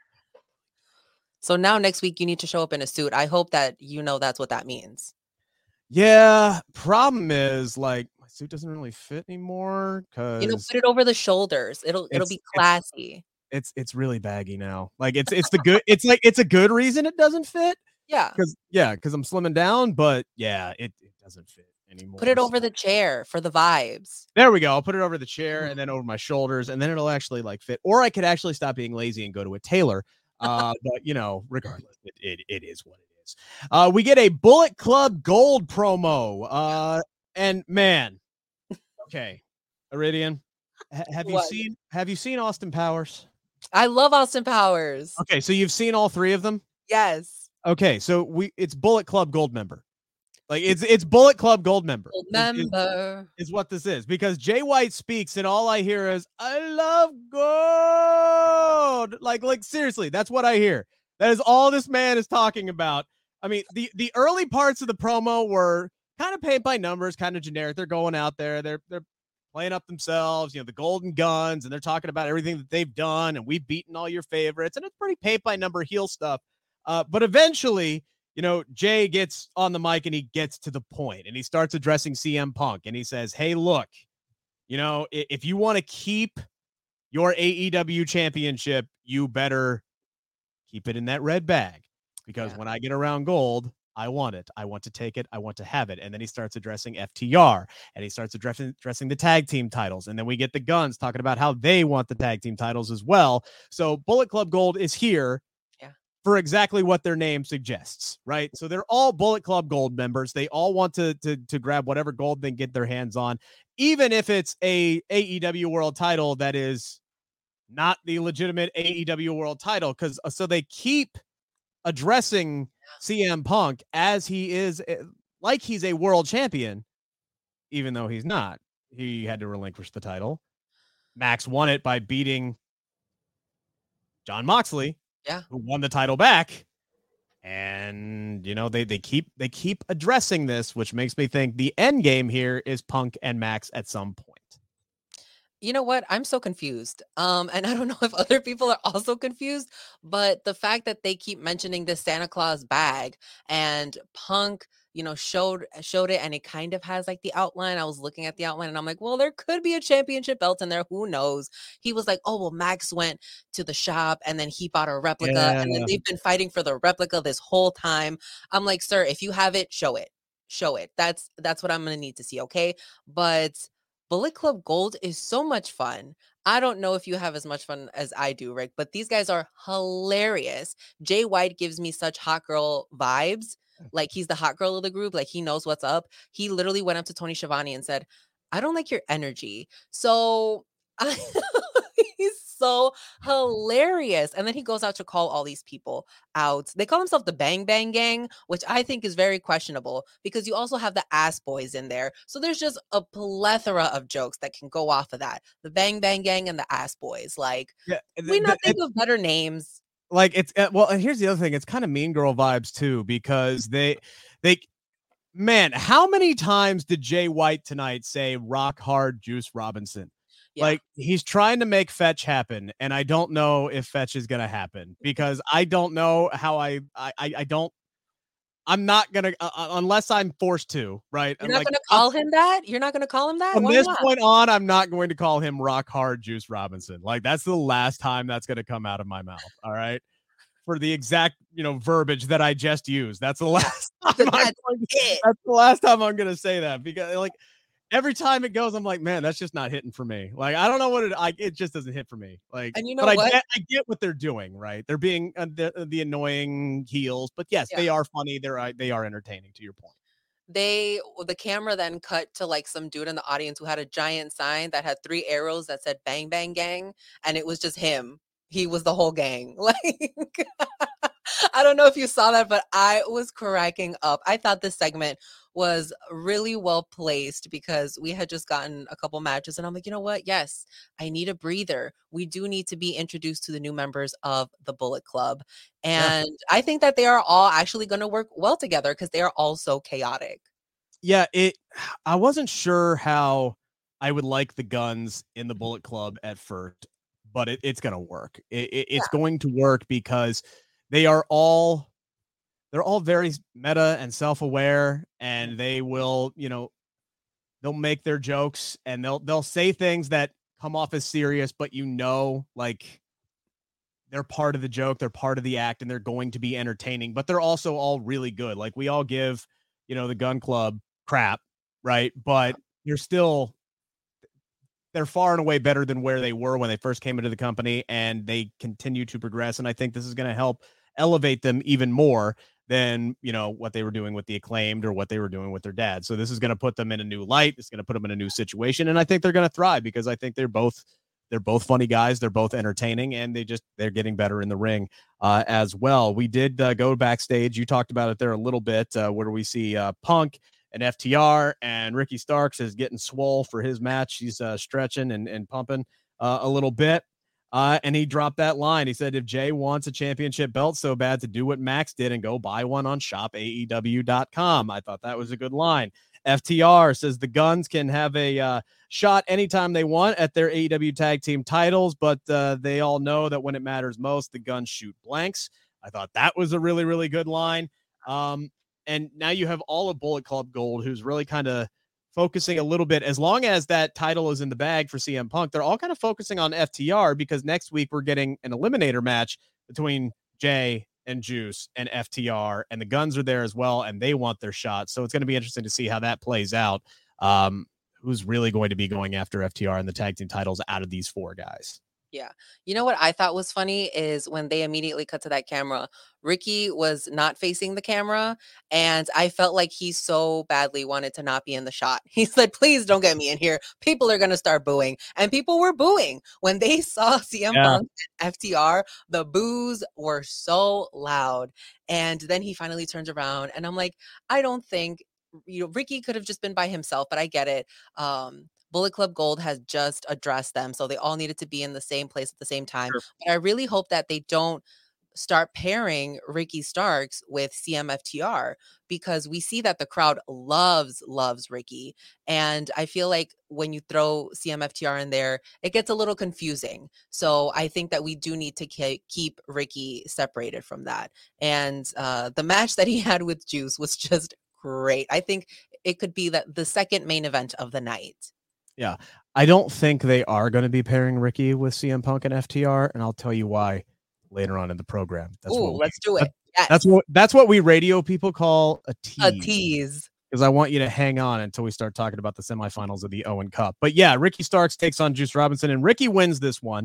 So now next week you need to show up in a suit. I hope that that's what that means. Yeah. Problem is, like, my suit doesn't really fit anymore because put it over the shoulders. It'll be classy. It's really baggy now. Like it's the good. It's a good reason it doesn't fit. Yeah. Because I'm slimming down, but yeah, it doesn't fit anymore. Put it over the chair for the vibes. There we go. I'll put it over the chair and then over my shoulders, and then it'll actually like fit. Or I could actually stop being lazy and go to a tailor. But regardless, it is what it is. We get a Bullet Club Gold promo. And man, okay, Iridian, have you seen Austin Powers? I love Austin Powers. Okay, so you've seen all three of them? Yes. Okay, so it's Bullet Club Gold member. Like it's Bullet Club Gold member. Gold member is what this is, because Jay White speaks and all I hear is I love gold. Like seriously, that's what I hear. That is all this man is talking about. I mean, the early parts of the promo were kind of paint by numbers, kind of generic. They're going out there, they're playing up themselves, the golden guns, and they're talking about everything that they've done, and we've beaten all your favorites, and it's pretty paint by number heel stuff. But eventually, Jay gets on the mic and he gets to the point and he starts addressing CM Punk and he says, hey, look, if you want to keep your AEW championship, you better keep it in that red bag, because when I get around gold, I want it. I want to take it. I want to have it. And then he starts addressing FTR and he starts addressing the tag team titles. And then we get the Guns talking about how they want the tag team titles as well. So Bullet Club Gold is here for exactly what their name suggests, right? So they're all Bullet Club Gold members. They all want to grab whatever gold they can get their hands on, even if it's a AEW world title that is not the legitimate AEW world title. So they keep addressing CM Punk as he is, like he's a world champion, even though he's not. He had to relinquish the title. Max won it by beating Jon Moxley, who won the title back. And they keep addressing this, which makes me think the end game here is Punk and Max at some point. You know what? I'm so confused. And I don't know if other people are also confused, but the fact that they keep mentioning this Santa Claus bag and Punk, showed it, and it kind of has like the outline. I was looking at the outline and I'm like, well, there could be a championship belt in there. Who knows? He was like, oh, well, Max went to the shop and then he bought a replica and then they've been fighting for the replica this whole time. I'm like, sir, if you have it, show it. That's what I'm going to need to see. Okay. But Bullet Club Gold is so much fun. I don't know if you have as much fun as I do, Rick, but these guys are hilarious. Jay White gives me such hot girl vibes. Like he's the hot girl of the group. Like he knows what's up. He literally went up to Tony Schiavone and said, I don't like your energy. So he's so hilarious. And then he goes out to call all these people out. They call themselves the Bang Bang Gang, which I think is very questionable because you also have the Ass Boys in there. So there's just a plethora of jokes that can go off of that. The Bang Bang Gang and the Ass Boys. Like, we not think of better names. Like it's and here's the other thing. It's kind of Mean Girl vibes too, because man, how many times did Jay White tonight say rock hard Juice Robinson? Yeah. Like he's trying to make fetch happen, and I don't know if fetch is gonna happen because I don't know how I'm not gonna unless I'm forced to, right? You're not gonna call him that? You're not gonna call him that? From this point on, I'm not going to call him rock hard Juice Robinson. Like that's the last time that's gonna come out of my mouth. All right. For the exact, verbiage that I just used. That's the last time that's the last time I'm gonna say that, because like every time it goes, I'm like, man, that's just not hitting for me. Like, I don't know what it just doesn't hit for me. Like, and I get what they're doing, right? They're being the annoying heels, but yes, they are funny. They are entertaining, to your point. The camera then cut to like some dude in the audience who had a giant sign that had 3 arrows that said Bang Bang Gang, and it was just him. He was the whole gang. Like, I don't know if you saw that, but I was cracking up. I thought this segment was really well placed because we had just gotten a couple matches and I'm like, you know what? Yes, I need a breather. We do need to be introduced to the new members of the Bullet Club. And I think that they are all actually going to work well together because they are all so chaotic. Yeah, I wasn't sure how I would like the Guns in the Bullet Club at first, but it's going to work. It's going to work because they're all very meta and self-aware, and they will, they'll make their jokes and they'll say things that come off as serious, but like they're part of the joke, they're part of the act, and they're going to be entertaining, but they're also all really good. Like we all give, the Gun Club crap, right? But they're far and away better than where they were when they first came into the company, and they continue to progress. And I think this is going to help elevate them even more than, what they were doing with the Acclaimed or what they were doing with their dad. So this is going to put them in a new light. It's going to put them in a new situation. And I think they're going to thrive because I think they're both funny guys. They're both entertaining, and they're getting better in the ring as well. We did go backstage. You talked about it there a little bit, where we see Punk and FTR, and Ricky Starks is getting swole for his match. He's stretching and pumping a little bit. And he dropped that line. He said, if Jay wants a championship belt so bad, to do what Max did and go buy one on shopaew.com. I thought that was a good line. FTR says the Guns can have a shot anytime they want at their AEW tag team titles, but they all know that when it matters most, the Guns shoot blanks. I thought that was a really, really good line. And now you have all of Bullet Club Gold, who's really kind of focusing a little bit, as long as that title is in the bag for CM Punk, they're all kind of focusing on FTR, because next week we're getting an eliminator match between Jay and Juice and FTR, and the Guns are there as well, and they want their shot. So it's going to be interesting to see how that plays out. Who's really going to be going after FTR and the tag team titles out of these four guys? Yeah. You know what I thought was funny is when they immediately cut to that camera, Ricky was not facing the camera, and I felt like he so badly wanted to not be in the shot. He said, please don't get me in here. People are going to start booing. And people were booing. When they saw CM Punk and FTR, the boos were so loud. And then he finally turns around, and I'm like, I don't think, Ricky could have just been by himself, but I get it. Bullet Club Gold has just addressed them, so they all needed to be in the same place at the same time. Sure. But I really hope that they don't start pairing Ricky Starks with CMFTR, because we see that the crowd loves Ricky. And I feel like when you throw CMFTR in there, it gets a little confusing. So I think that we do need to keep Ricky separated from that. And the match that he had with Juice was just great. I think it could be the second main event of the night. Yeah, I don't think they are going to be pairing Ricky with CM Punk and FTR, and I'll tell you why later on in the program. Let's do it. Yes. That's what we radio people call a tease. A tease. Because I want you to hang on until we start talking about the semifinals of the Owen Cup. But yeah, Ricky Starks takes on Juice Robinson, and Ricky wins this one.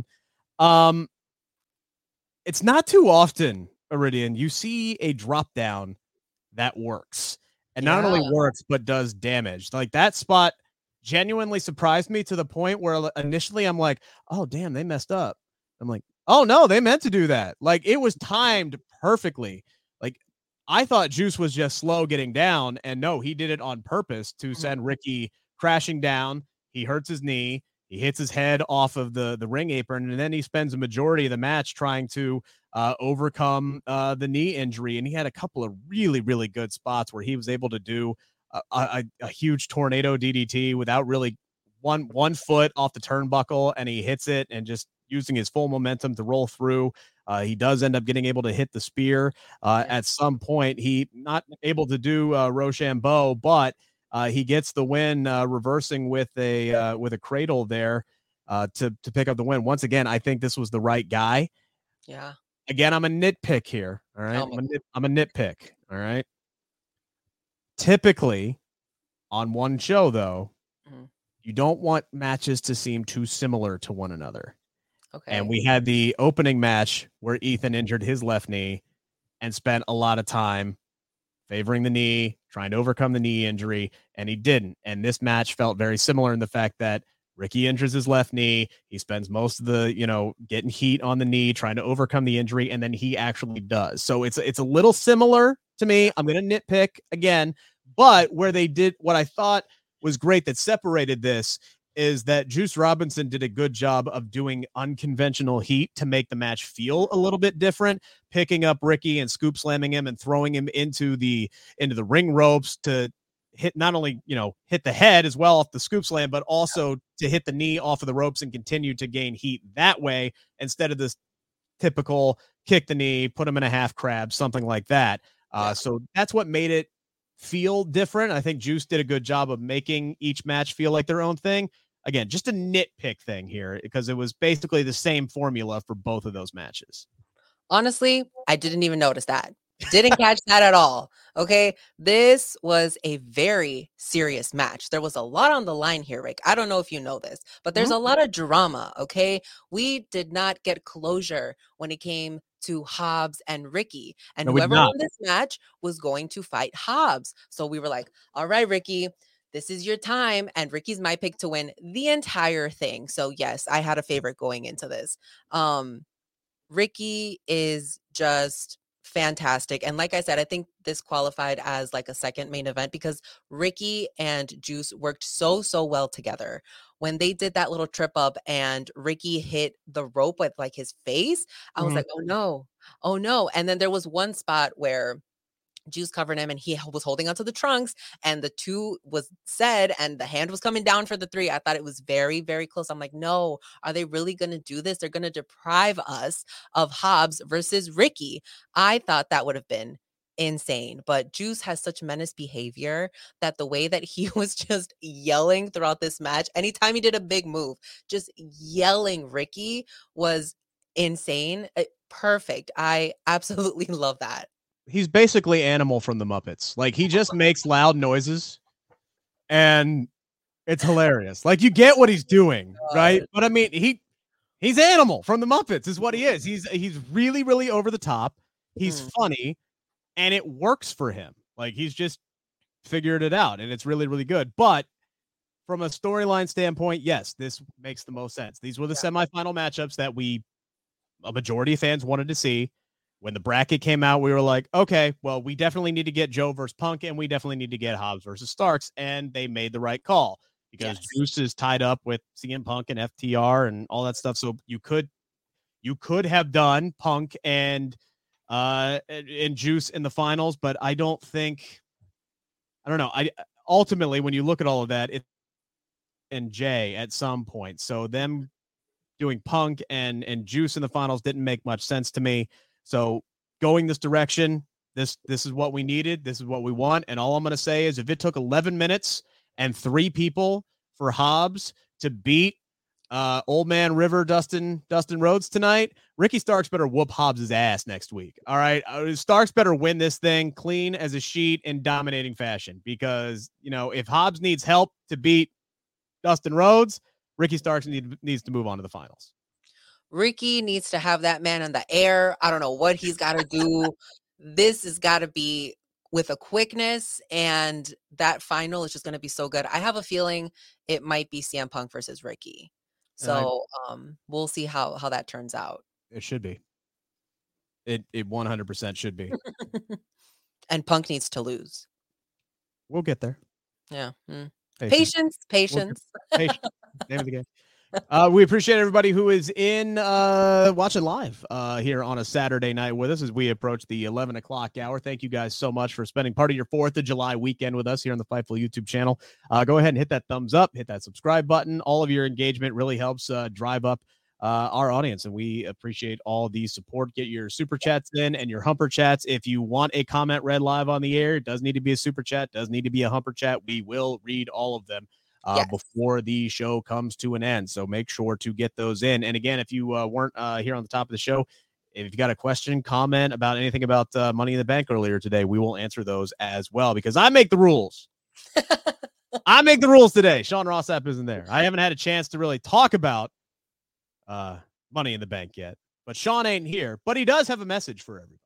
It's not too often, Iridian, you see a drop down that works, and not only works but does damage. Like that spot genuinely surprised me to the point where initially I'm like, oh, damn, they messed up. I'm like, oh, no, they meant to do that. Like, it was timed perfectly. Like, I thought Juice was just slow getting down, and no, he did it on purpose to send Ricky crashing down. He hurts his knee. He hits his head off of the ring apron, and then he spends a majority of the match trying to overcome the knee injury. And he had a couple of really, really good spots where he was able to do a huge tornado DDT without really one foot off the turnbuckle, and he hits it and just using his full momentum to roll through. He does end up getting able to hit the spear at some point. He not able to do Rochambeau, but he gets the win, reversing with a cradle there to pick up the win. Once again, I think this was the right guy. Yeah. Again, I'm a nitpick here. All right. I'm a nitpick. All right. Typically, on one show, though, you don't want matches to seem too similar to one another. Okay. And we had the opening match where Ethan injured his left knee and spent a lot of time favoring the knee, trying to overcome the knee injury, and he didn't. And this match felt very similar in the fact that Ricky injures his left knee. He spends most of the, getting heat on the knee, trying to overcome the injury, and then he actually does. So it's a little similar to me. I'm going to nitpick again, but where they did what I thought was great that separated this is that Juice Robinson did a good job of doing unconventional heat to make the match feel a little bit different, picking up Ricky and scoop slamming him and throwing him into the ring ropes to hit, not only, hit the head as well off the scoop slam, but also to hit the knee off of the ropes and continue to gain heat that way instead of this typical kick the knee, put him in a half crab, something like that. So that's what made it feel different. I think Juice did a good job of making each match feel like their own thing. Again, just a nitpick thing here because it was basically the same formula for both of those matches. Honestly, I didn't even notice that. Didn't catch that at all. Okay. This was a very serious match. There was a lot on the line here, Rick. I don't know if you know this, but there's a lot of drama. Okay. We did not get closure when it came to Hobbs and Ricky. And No, we did whoever not. won this match was going to fight Hobbs. So we were like, all right, Ricky, this is your time. And Ricky's my pick to win the entire thing. So yes, I had a favorite going into this. Ricky is just fantastic. And like I said, I think this qualified as like a second main event because Ricky and Juice worked so well together. When they did that little trip up and Ricky hit the rope with like his face, I was like, oh no, oh no. And then there was one spot where Juice covered him and he was holding onto the trunks and the 2 was said and the hand was coming down for the 3. I thought it was very close. I'm like, no, are they really going to do this? They're going to deprive us of Hobbs versus Ricky. I thought that would have been insane, but Juice has such menace behavior that the way that he was just yelling throughout this match, anytime he did a big move, just yelling Ricky was insane. Perfect. I absolutely love that. He's basically Animal from the Muppets. Like, he just makes loud noises and it's hilarious. Like, you get what he's doing, right? But I mean, he's Animal from the Muppets is what he is. He's really over the top. He's funny and it works for him. Like, he's just figured it out and it's really good. But from a storyline standpoint, yes, this makes the most sense. These were the semifinal matchups that a majority of fans wanted to see. When the bracket came out, we were like, okay, well, we definitely need to get Joe versus Punk, and we definitely need to get Hobbs versus Starks, and they made the right call because Juice is tied up with CM Punk and FTR and all that stuff. So you could have done Punk and Juice in the finals, but I don't know. I ultimately, when you look at all of that, it's and Jay at some point. So them doing Punk and Juice in the finals didn't make much sense to me. So going this direction, this is what we needed. This is what we want. And all I'm going to say is if it took 11 minutes and 3 people for Hobbs to beat Old Man River Dustin Rhodes tonight, Ricky Starks better whoop Hobbs' ass next week. All right. Starks better win this thing clean as a sheet in dominating fashion because, if Hobbs needs help to beat Dustin Rhodes, Ricky Starks needs to move on to the finals. Ricky needs to have that man in the air. I don't know what he's got to do. This has got to be with a quickness, and that final is just going to be so good. I have a feeling it might be CM Punk versus Ricky. So we'll see how that turns out. It should be. It 100% should be. And Punk needs to lose. We'll get there. Yeah. Patience. Name of the game. We appreciate everybody who is in watching live here on a Saturday night with us as we approach the 11 o'clock hour. Thank you guys so much for spending part of your 4th of July weekend with us here on the Fightful YouTube channel. Go ahead and hit that thumbs up, hit that subscribe button. All of your engagement really helps drive up our audience, and we appreciate all the support. Get your super chats in and your humper chats. If you want a comment read live on the air, it does need to be a super chat, does need to be a humper chat. We will read all of them before the show comes to an end. So make sure to get those in. And again, if you weren't here on the top of the show, if you've got a question, comment about anything about Money in the Bank earlier today, we will answer those as well because I make the rules. I make the rules today. Sean Rossap isn't there. I haven't had a chance to really talk about Money in the Bank yet, but Sean ain't here, but he does have a message for everybody.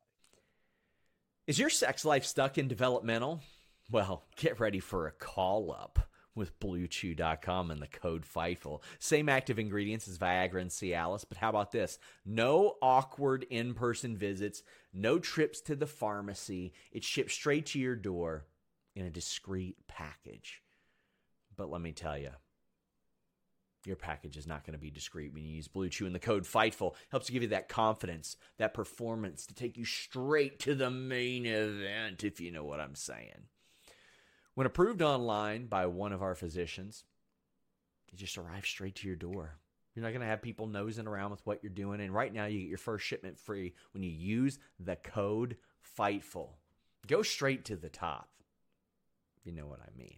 Is your sex life stuck in developmental? Well, get ready for a call up with BlueChew.com and the code FIGHTFUL. Same active ingredients as Viagra and Cialis, but how about this? No awkward in-person visits, no trips to the pharmacy. It's shipped straight to your door in a discreet package. But let me tell you, your package is not going to be discreet when you use Blue Chew, and the code FIGHTFUL helps give you that confidence, that performance to take you straight to the main event, if you know what I'm saying. When approved online by one of our physicians, it just arrives straight to your door. You're not going to have people nosing around with what you're doing. And right now, you get your first shipment free when you use the code FIGHTFUL. Go straight to the top. You know what I mean.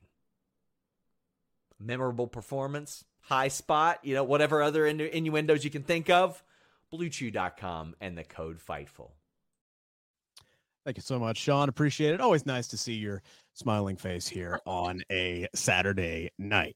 Memorable performance, high spot, whatever other innuendos you can think of. BlueChew.com, and the code FIGHTFUL. Thank you so much, Sean. Appreciate it. Always nice to see your smiling face here on a Saturday night.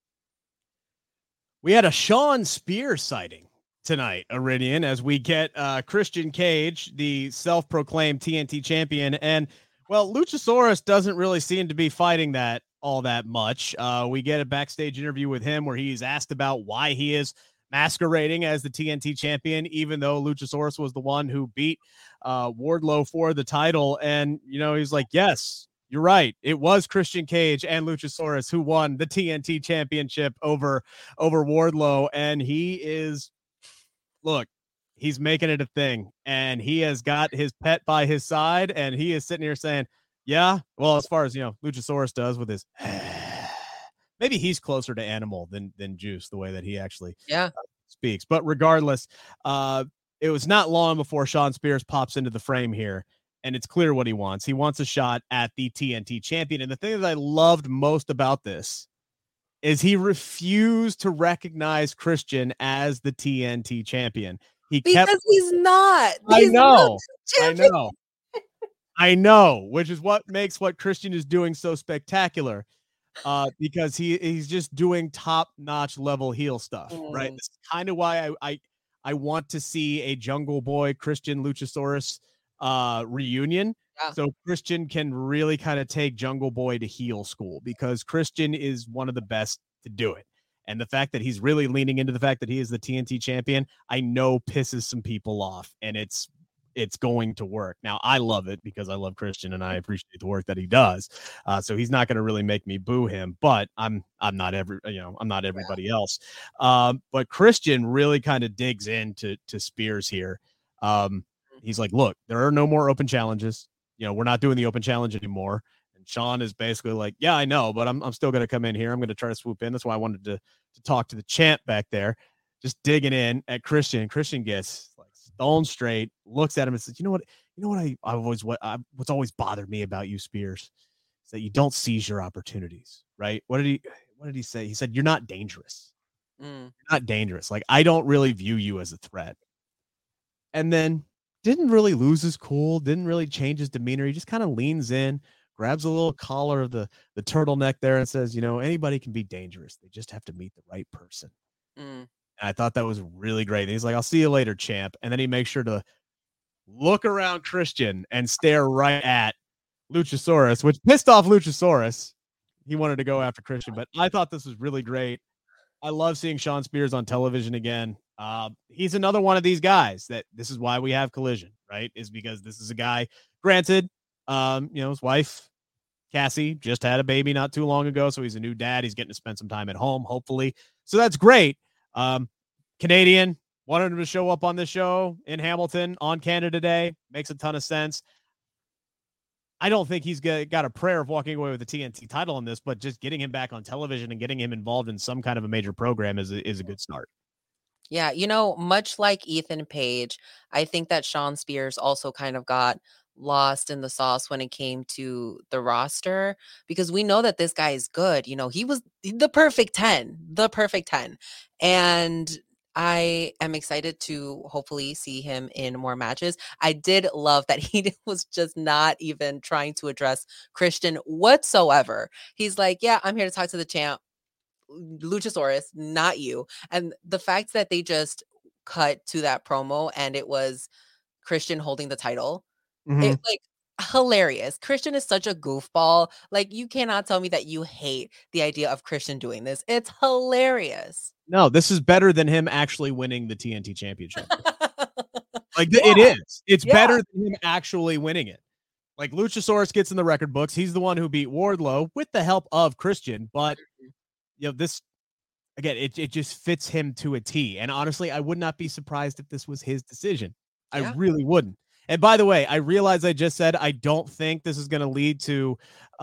We had a Sean Spears sighting tonight, Iridian, as we get Christian Cage, the self-proclaimed TNT champion. And, well, Luchasaurus doesn't really seem to be fighting that all that much. We get a backstage interview with him where he's asked about why he is masquerading as the TNT champion, even though Luchasaurus was the one who beat Wardlow for the title. And, you know, he's like, yes, you're right. It was Christian Cage and Luchasaurus who won the TNT championship over Wardlow. And he is, look, he's making it a thing, and he has got his pet by his side, and he is sitting here saying, yeah, well, as far as, you know, Luchasaurus does with his, maybe he's closer to Animal than Juice, the way that he actually speaks. But regardless, it was not long before Sean Spears pops into the frame here, and it's clear what he wants. He wants a shot at the TNT champion. And the thing that I loved most about this is he refused to recognize Christian as the TNT champion. Because he's not. I know. I know, which is what makes what Christian is doing so spectacular. Because he's just doing top-notch level heel stuff, right? This is kind of why I want to see a Jungle Boy Christian Luchasaurus reunion. Yeah. So Christian can really kind of take Jungle Boy to heel school, because Christian is one of the best to do it. And the fact that he's really leaning into the fact that he is the TNT champion, I know pisses some people off, and it's going to work. Now, I love it because I love Christian and I appreciate the work that he does. So he's not going to really make me boo him, but I'm not everybody else. But Christian really kind of digs into Spears here. He's like, look, there are no more open challenges. You know, we're not doing the open challenge anymore. And Sean is basically like, yeah, I know, but I'm still going to come in here. I'm going to try to swoop in. That's why I wanted to talk to the champ back there, just digging in at Christian. Christian gets like stone straight, looks at him and says, you know what what's always bothered me about you, Spears, is that you don't seize your opportunities, right? What did he say? He said, you're not dangerous. You're not dangerous. Like, I don't really view you as a threat. And then didn't really lose his cool, didn't really change his demeanor. He just kind of leans in, grabs a little collar of the turtleneck there and says, you know, anybody can be dangerous. They just have to meet the right person. And I thought that was really great. And he's like, I'll see you later, champ. And then he makes sure to look around Christian and stare right at Luchasaurus, which pissed off Luchasaurus. He wanted to go after Christian, but I thought this was really great. I love seeing Sean Spears on television again. He's another one of these guys that this is why we have Collision, right? Is because this is a guy, granted, his wife, Cassie, just had a baby not too long ago. So he's a new dad. He's getting to spend some time at home, hopefully. So that's great. Canadian, wanted him to show up on this show in Hamilton on Canada Day. Makes a ton of sense. I don't think he's got a prayer of walking away with the TNT title on this, but just getting him back on television and getting him involved in some kind of a major program is a good start. Yeah, you know, much like Ethan Page, I think that Sean Spears also kind of got lost in the sauce when it came to the roster, because we know that this guy is good. You know, he was the perfect 10. And I am excited to hopefully see him in more matches. I did love that he was just not even trying to address Christian whatsoever. He's like, yeah, I'm here to talk to the champ, Luchasaurus, not you. And the fact that they just cut to that promo and it was Christian holding the title, it's like hilarious. Christian is such a goofball. Like, you cannot tell me that you hate the idea of Christian doing this. It's hilarious. No, this is better than him actually winning the TNT championship. It is. It's better than him actually winning it. Like, Luchasaurus gets in the record books. He's the one who beat Wardlow with the help of Christian. But, you know, this, again, it just fits him to a T. And honestly, I would not be surprised if this was his decision. I really wouldn't. And by the way, I realize I just said I don't think this is going to lead to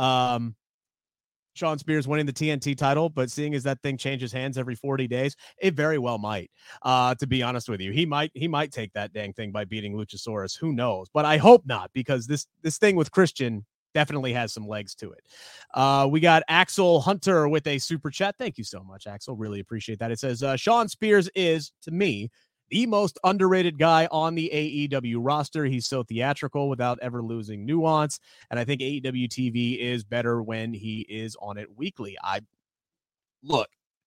Sean Spears winning the TNT title, but seeing as that thing changes hands every 40 days, it very well might. To be honest with you, he might take that dang thing by beating Luchasaurus. Who knows? But I hope not, because this thing with Christian definitely has some legs to it. We got Axel Hunter with a super chat. Thank you so much, Axel. Really appreciate that. It says, Sean Spears is, to me, the most underrated guy on the AEW roster. He's so theatrical without ever losing nuance. And I think AEW TV is better when he is on it weekly. Look,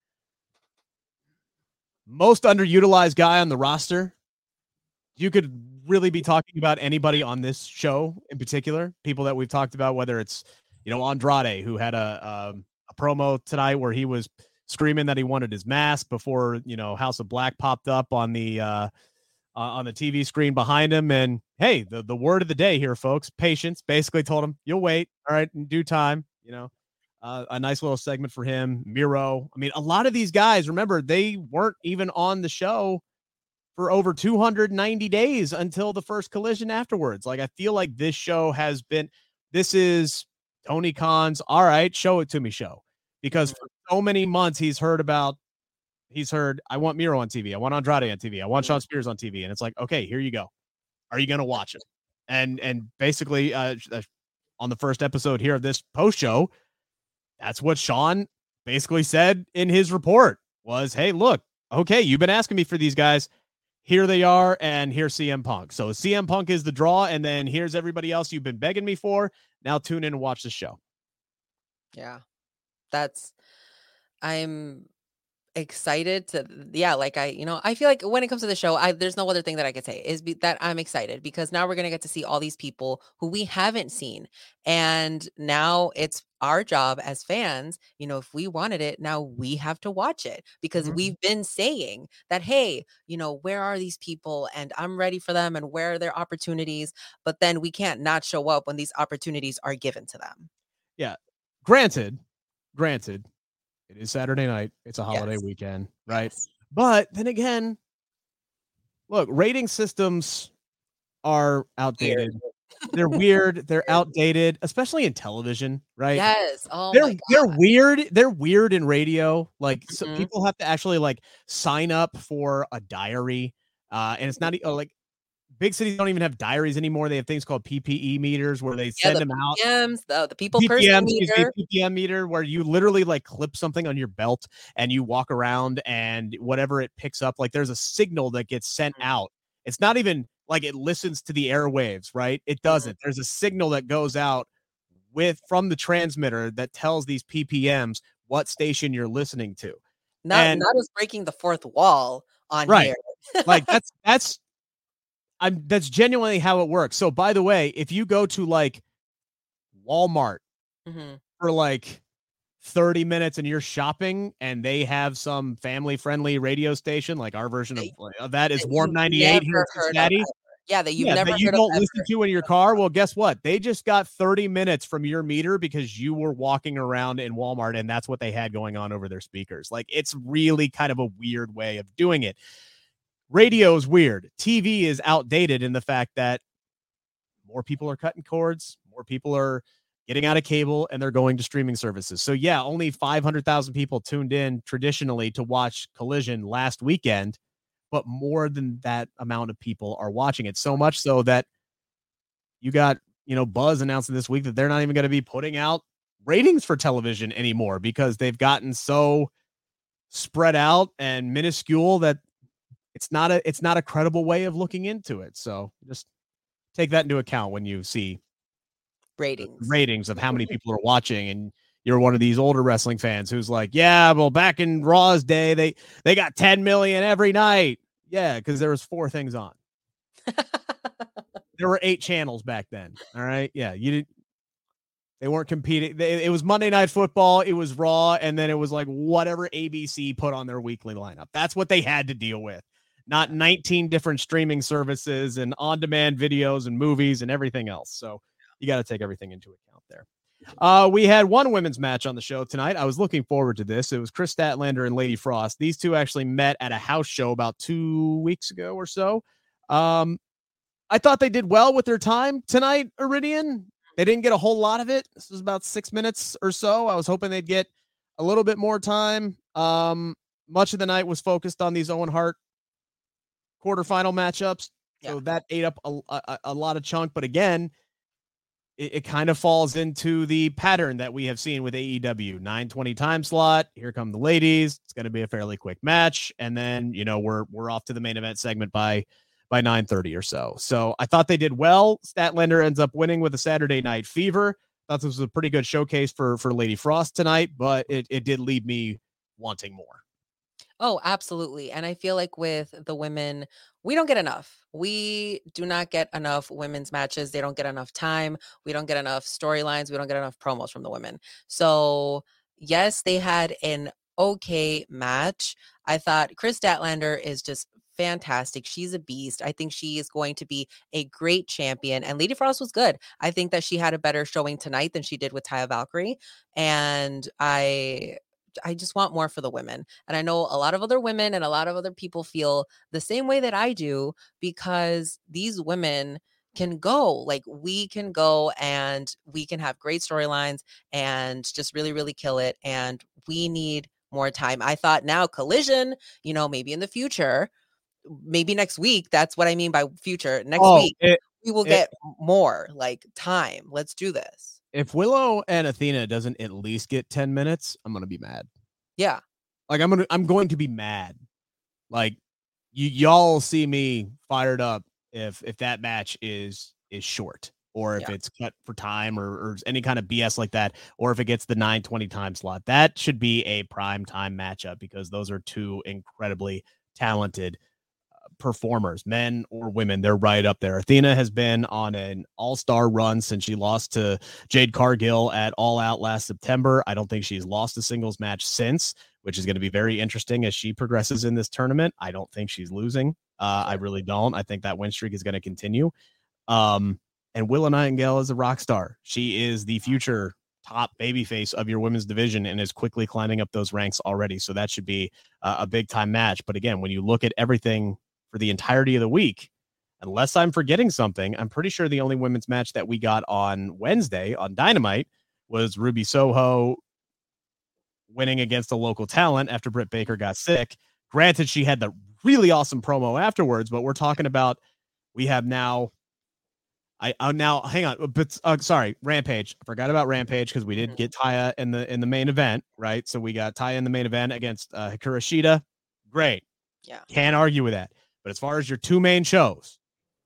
most underutilized guy on the roster. You could really be talking about anybody on this show in particular, people that we've talked about, whether it's, Andrade, who had a promo tonight where he was screaming that he wanted his mask before, House of Black popped up on the TV screen behind him. And hey, the word of the day here, folks, patience. Basically told him, you'll wait. All right, in due time, a nice little segment for him. Miro. I mean, a lot of these guys, remember, they weren't even on the show for over 290 days until the first Collision afterwards. Like, I feel like this show this is Tony Khan's, all right, show it to me show. Because for so many months he's heard, I want Miro on TV. I want Andrade on TV. I want Shawn Spears on TV. And it's like, okay, here you go. Are you going to watch it? And basically on the first episode here of this post show, that's what Shawn basically said in his report was, hey, look, okay, you've been asking me for these guys. Here they are, and here's CM Punk. So CM Punk is the draw, and then here's everybody else you've been begging me for. Now tune in and watch the show. Yeah, I'm excited to, I feel like when it comes to the show, there's no other thing that I could say that I'm excited, because now we're going to get to see all these people who we haven't seen. And now it's our job as fans, if we wanted it, now we have to watch it, because we've been saying that, hey, where are these people? And I'm ready for them, and where are their opportunities? But then we can't not show up when these opportunities are given to them. Yeah. Granted, it is Saturday night. It's a holiday weekend, right? Yes. But then again, look, rating systems are outdated. They're weird. They're outdated, especially in television, right? Yes. Oh, they're weird. They're weird in radio. Like, so people have to actually sign up for a diary. And it's not like big cities don't even have diaries anymore. They have things called PPE meters where they send them out. PPMs, the people person meter. PPM meter, where you literally clip something on your belt and you walk around, and whatever it picks up, there's a signal that gets sent out. It's not even like it listens to the airwaves, right? It doesn't. There's a signal that goes out from the transmitter that tells these PPMs what station you're listening to. Not us breaking the fourth wall on here. That's genuinely how it works. So, by the way, if you go to Walmart for 30 minutes and you're shopping, and they have some family-friendly radio station, like our version of that is Warm 98 here in Cincinnati. That you've never that you don't listen to in your car. Well, guess what? They just got 30 minutes from your meter because you were walking around in Walmart, and that's what they had going on over their speakers. It's really kind of a weird way of doing it. Radio is weird. TV is outdated in the fact that more people are cutting cords, more people are getting out of cable, and they're going to streaming services. So yeah, only 500,000 people tuned in traditionally to watch Collision last weekend, but more than that amount of people are watching it. So much so that you got, Buzz announcing this week that they're not even going to be putting out ratings for television anymore, because they've gotten so spread out and minuscule that it's not a credible way of looking into it. So just take that into account when you see ratings of how many people are watching, and you're one of these older wrestling fans who's like, yeah, well, back in Raw's day, they got 10 million every night. Yeah, because there was 4 things on. There were 8 channels back then. All right. Yeah. They weren't competing. It was Monday Night Football. It was Raw. And then it was whatever ABC put on their weekly lineup. That's what they had to deal with. Not 19 different streaming services and on-demand videos and movies and everything else. So you got to take everything into account there. We had one women's match on the show tonight. I was looking forward to this. It was Chris Statlander and Lady Frost. These two actually met at a house show about 2 weeks ago or so. I thought they did well with their time tonight, Iridian. They didn't get a whole lot of it. This was about 6 minutes or so. I was hoping they'd get a little bit more time. Much of the night was focused on these Owen Hart quarterfinal matchups. So that ate up a lot of chunk. But again, it kind of falls into the pattern that we have seen with AEW. 9:20 time slot. Here come the ladies. It's going to be a fairly quick match, and then we're off to the main event segment by 9:30 or so. So I thought they did well. Statlander ends up winning with a Saturday Night Fever. Thought this was a pretty good showcase for Lady Frost tonight, but it did leave me wanting more. Oh, absolutely. And I feel like with the women, we don't get enough. We do not get enough women's matches. They don't get enough time. We don't get enough storylines. We don't get enough promos from the women. So, yes, they had an okay match. I thought Chris Statlander is just fantastic. She's a beast. I think she is going to be a great champion. And Lady Frost was good. I think that she had a better showing tonight than she did with Taya Valkyrie. And I just want more for the women. And I know a lot of other women and a lot of other people feel the same way that I do, because these women can go. Like, we can go and we can have great storylines and just really, really kill it. And we need more time. I thought now Collision, maybe in the future, maybe next week. That's what I mean by future. Next week, we will get more like time. Let's do this. If Willow and Athena doesn't at least get 10 minutes, I'm going to be mad. Yeah. Like, I'm going to be mad. Like, y'all see me fired up if that match is short, or if it's cut for time or any kind of BS like that, or if it gets the 9:20 time slot. That should be a prime time matchup, because those are two incredibly talented performers, men or women. They're right up there. Athena has been on an all-star run since she lost to Jade Cargill at All Out last September. I don't think she's lost a singles match since, which is going to be very interesting as she progresses in this tournament. I don't think she's losing. I really don't. I think that win streak is going to continue. And Willow Nightingale is a rock star. She is the future top babyface of your women's division and is quickly climbing up those ranks already. So that should be a big time match. But again, when you look at everything for the entirety of the week, unless I'm forgetting something, I'm pretty sure the only women's match that we got on Wednesday on Dynamite was Ruby Soho winning against a local talent after Britt Baker got sick. Granted, she had the really awesome promo afterwards, but we're talking about, we have now, now hang on, but sorry, Rampage. I forgot about Rampage because we did get Taya in the main event, right? So we got Taya in the main event against Hikaru Shida. Great. Yeah. Can't argue with that. But as far as your two main shows,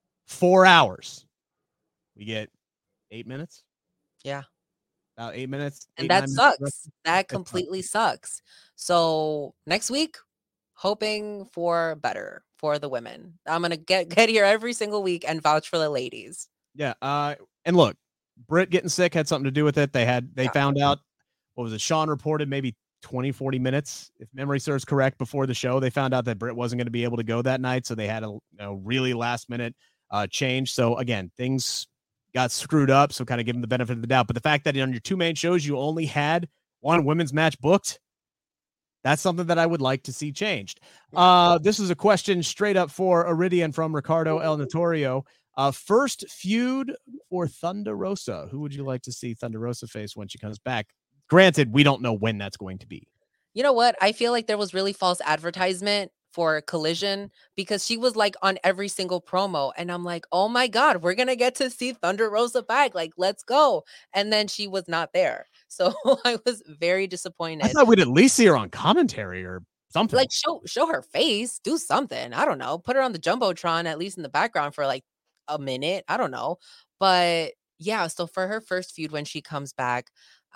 4 hours, we get 8 minutes. Yeah. About 8 minutes. And that sucks. That completely sucks. So next week, hoping for better for the women. I'm going to get here every single week and vouch for the ladies. Yeah. And look, Britt getting sick had something to do with it. They found out, what was it? Sean reported maybe 20-40 minutes, if memory serves correct, before the show. They found out that Britt wasn't going to be able to go that night, so they had a really last minute change. So again, things got screwed up, so kind of give them the benefit of the doubt. But the fact that on your two main shows you only had one women's match booked, that's something that I would like to see changed. This is a question straight up for Iridian from Ricardo El Notorio. First feud for Thunder Rosa. Who would you like to see Thunder Rosa face when she comes back? Granted, we don't know when that's going to be. You know what? I feel like there was really false advertisement for Collision, because she was like on every single promo. And I'm like, oh my God, we're going to get to see Thunder Rosa back. Like, let's go. And then she was not there. So I was very disappointed. I thought we'd at least see her on commentary or something. Like, show her face, do something. I don't know. Put her on the Jumbotron, at least in the background for like a minute. I don't know. But yeah, so for her first feud when she comes back,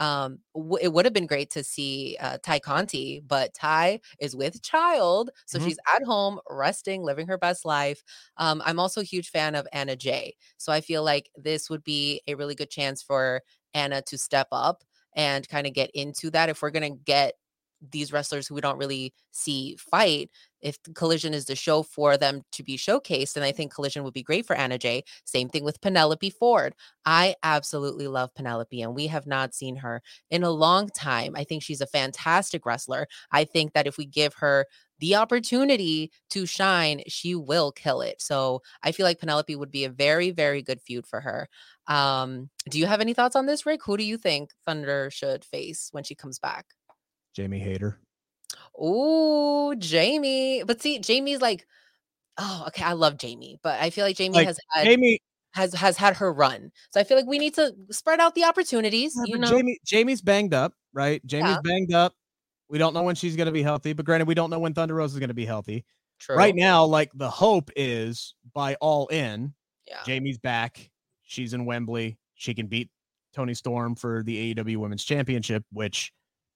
it would have been great to see Ty Conti, but Ty is with child, so she's at home resting, living her best life. I'm also a huge fan of Anna Jay, so I feel like this would be a really good chance for Anna to step up and kind of get into that. If we're gonna get these wrestlers who we don't really see fight, if Collision is the show for them to be showcased, and I think Collision would be great for Anna Jay. Same thing with Penelope Ford. I absolutely love Penelope, and we have not seen her in a long time. I think she's a fantastic wrestler. I think that if we give her the opportunity to shine, she will kill it. So I feel like Penelope would be a very, very good feud for her. Do you have any thoughts on this, Rick? Who do you think Thunder should face when she comes back? Jamie Hayter. Oh, Jamie. But see, Jamie's like, oh, okay, I love Jamie, but I feel like Jamie has had... has had her run. So I feel like we need to spread out the opportunities, Yeah, you but know? Jamie's banged up, right? Jamie's Yeah, banged up. We don't know when she's going to be healthy, but granted, we don't know when Thunder Rosa is going to be healthy. Right true. now, like the hope is by All In, Yeah. Jamie's back. She's in Wembley. She can beat Toni Storm for the AEW Women's Championship, which,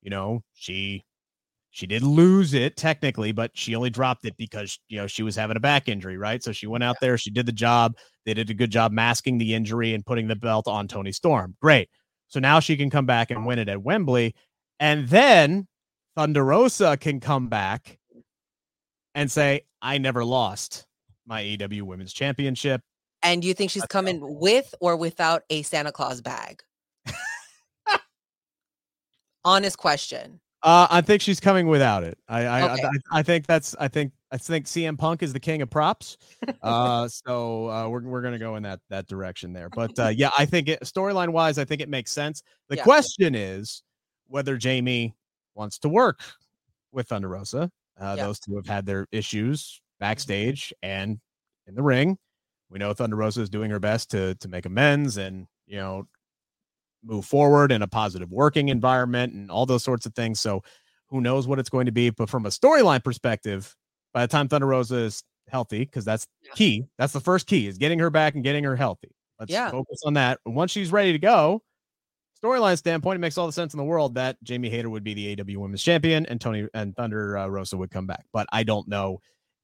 she did lose it technically, but she only dropped it because, she was having a back injury, right? So she went out there, she did the job. They did a good job masking the injury and putting the belt on Toni Storm. Great. So now she can come back and win it at Wembley. And then Thunder Rosa can come back and say, I never lost my AEW Women's Championship. And do you think she's coming with or without a Santa Claus bag? Honest question. I think she's coming without it. Okay. I think CM Punk is the king of props. So we're gonna go in that direction there. But yeah, I think storyline wise, I think it makes sense. The question is whether Jamie wants to work with Thunder Rosa. Those two have had their issues backstage and in the ring. We know Thunder Rosa is doing her best to make amends and move forward in a positive working environment and all those sorts of things. So who knows what it's going to be, but from a storyline perspective, by the time Thunder Rosa is healthy, because that's key. That's the first key, is getting her back and getting her healthy. Let's focus on that. And once she's ready to go, storyline standpoint, it makes all the sense in the world that Jamie Hayter would be the AEW Women's Champion and Thunder Rosa would come back. But I don't know.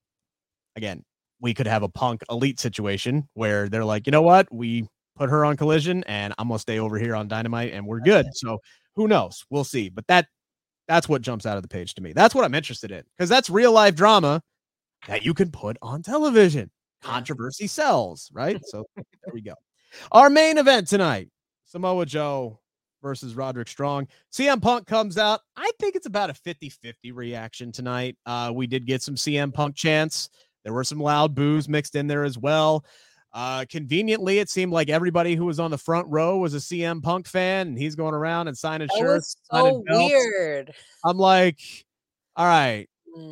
Again, we could have a Punk Elite situation where they're like, you know what? We put her on Collision and I'm going to stay over here on Dynamite and we're good. So who knows? We'll see. But that's what jumps out of the page to me. That's what I'm interested in, because that's real life drama that you can put on television. Controversy sells, right? So there we go. Our main event tonight, Samoa Joe versus Roderick Strong. CM Punk comes out. I think it's about a 50-50 reaction tonight. We did get some CM Punk chants. There were some loud boos mixed in there as well. Conveniently, it seemed like everybody who was on the front row was a CM Punk fan, and he's going around and signing shirts. So weird. I'm like, all right,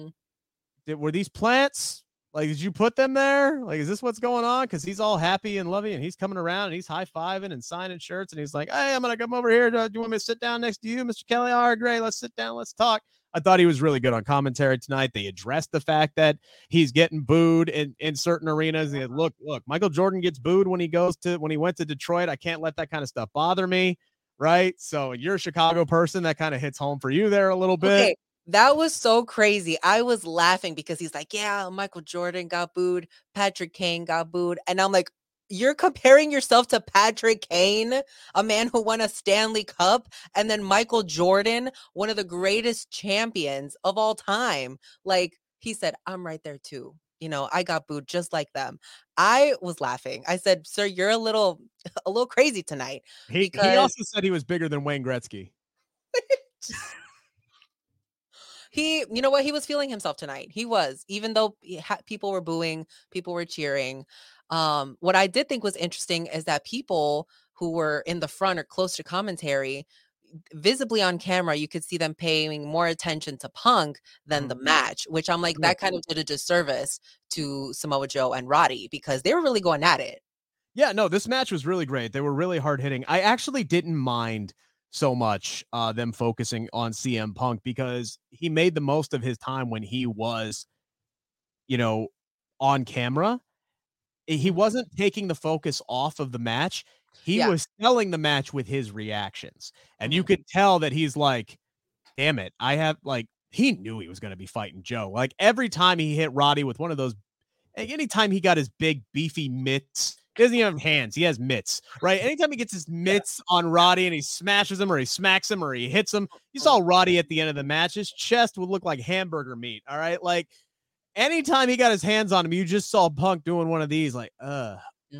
were these plants? Like, did you put them there? Like, is this what's going on? Because he's all happy and lovey, and he's coming around and he's high-fiving and signing shirts, and he's like, hey, I'm going to come over here. Do you want me to sit down next to you, Mr. Kelly? All right, great. Let's sit down. Let's talk. I thought he was really good on commentary tonight. They addressed the fact that he's getting booed in certain arenas. They look, Michael Jordan gets booed when he went to Detroit. I can't let that kind of stuff bother me, right? So you're a Chicago person. That kind of hits home for you there a little bit. Okay, that was so crazy. I was laughing because he's like, yeah, Michael Jordan got booed. Patrick Kane got booed. And I'm like, you're comparing yourself to Patrick Kane, a man who won a Stanley Cup, and then Michael Jordan, one of the greatest champions of all time. Like, he said, I'm right there too. I got booed just like them. I was laughing. I said, sir, you're a little crazy tonight. He also said he was bigger than Wayne Gretzky. You know what? He was feeling himself tonight. He was, even though people were booing, people were cheering. What I did think was interesting is that people who were in the front or close to commentary, visibly on camera, you could see them paying more attention to Punk than the match, which I'm like, that kind of did a disservice to Samoa Joe and Roddy, because they were really going at it. Yeah, no, this match was really great. They were really hard hitting. I actually didn't mind so much them focusing on CM Punk, because he made the most of his time when he was, on camera. He wasn't taking the focus off of the match. He was selling the match with his reactions. And you could tell that he's like, damn it. He knew he was going to be fighting Joe. Like, every time he hit Roddy with one of those, anytime he got his big beefy mitts, he doesn't even have hands. He has mitts, right? Anytime he gets his mitts on Roddy and he smashes him or he smacks him or he hits him, you saw Roddy at the end of the match, his chest would look like hamburger meat. All right. Like, anytime he got his hands on him, you just saw Punk doing one of these, like, how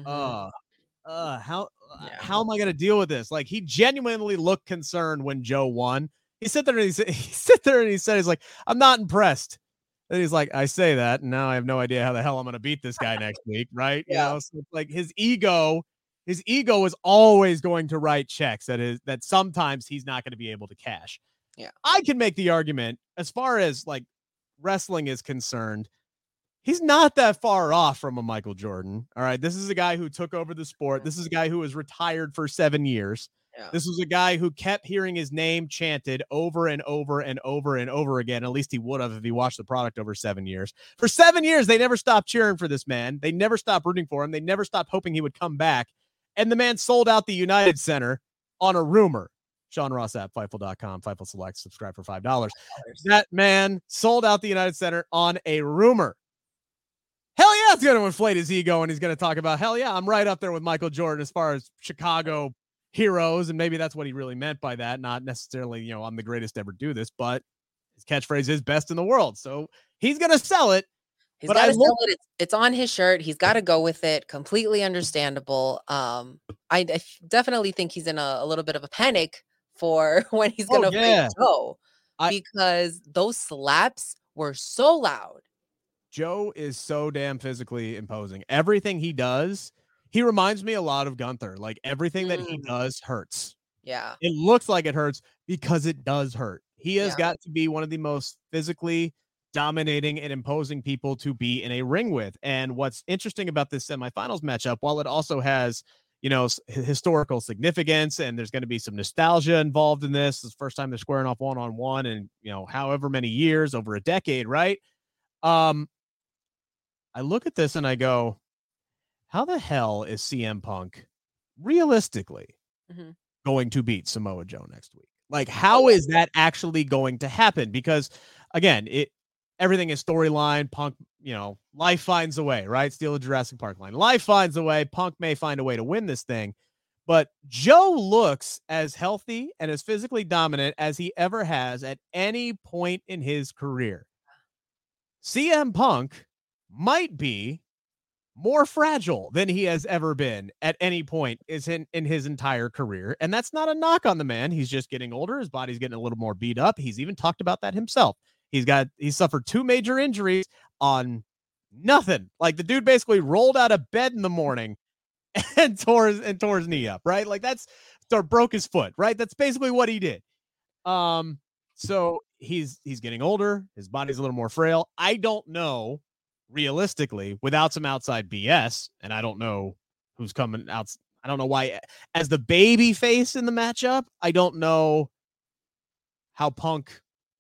am I going to deal with this? Like, he genuinely looked concerned when Joe won. He sat there and he said, he's like, I'm not impressed. And he's like, I say that, and now I have no idea how the hell I'm going to beat this guy next week, right? So it's like his ego is always going to write checks that sometimes he's not going to be able to cash. Yeah, I can make the argument, as far as like wrestling is concerned, he's not that far off from a Michael Jordan. All right. This is a guy who took over the sport. This is a guy who was retired for 7 years. Yeah. This was a guy who kept hearing his name chanted over and over and over and over again. At least he would have if he watched the product over 7 years. For 7 years, they never stopped cheering for this man. They never stopped rooting for him. They never stopped hoping he would come back. And the man sold out the United Center on a rumor. Sean Ross at Fightful.com. Fightful Select. Subscribe for $5. That man sold out the United Center on a rumor. Hell yeah, it's going to inflate his ego, and he's going to talk about, hell yeah, I'm right up there with Michael Jordan as far as Chicago heroes, and maybe that's what he really meant by that. Not necessarily, I'm the greatest to ever do this, but his catchphrase is best in the world. So he's going to sell it. He's got to sell it. It's on his shirt. He's got to go with it. Completely understandable. I definitely think he's in a little bit of a panic for when he's going to fight Joe, because those slaps were so loud. Joe is so damn physically imposing. Everything he does, he reminds me a lot of Gunther. Like everything that he does hurts. Yeah. It looks like it hurts because it does hurt. He has got to be one of the most physically dominating and imposing people to be in a ring with. And what's interesting about this semifinals matchup, while it also has, historical significance and there's going to be some nostalgia involved in this, it's the first time they're squaring off one-on-one in, however many years, over a decade, right? I look at this and I go, how the hell is CM Punk realistically going to beat Samoa Joe next week? Like, how is that actually going to happen? Because again, everything is storyline. Punk, life finds a way, right? Steal a Jurassic Park line. Life finds a way. Punk may find a way to win this thing, but Joe looks as healthy and as physically dominant as he ever has at any point in his career. CM Punk might be more fragile than he has ever been at any point in his entire career. And that's not a knock on the man. He's just getting older. His body's getting a little more beat up. He's even talked about that himself. He suffered 2 major injuries on nothing. Like the dude basically rolled out of bed in the morning and tore his knee up, right? Like broke his foot, right? That's basically what he did. So he's getting older. His body's a little more frail. I don't know, realistically, without some outside BS, and I don't know who's coming out. I don't know why, as the baby face in the matchup, I don't know how Punk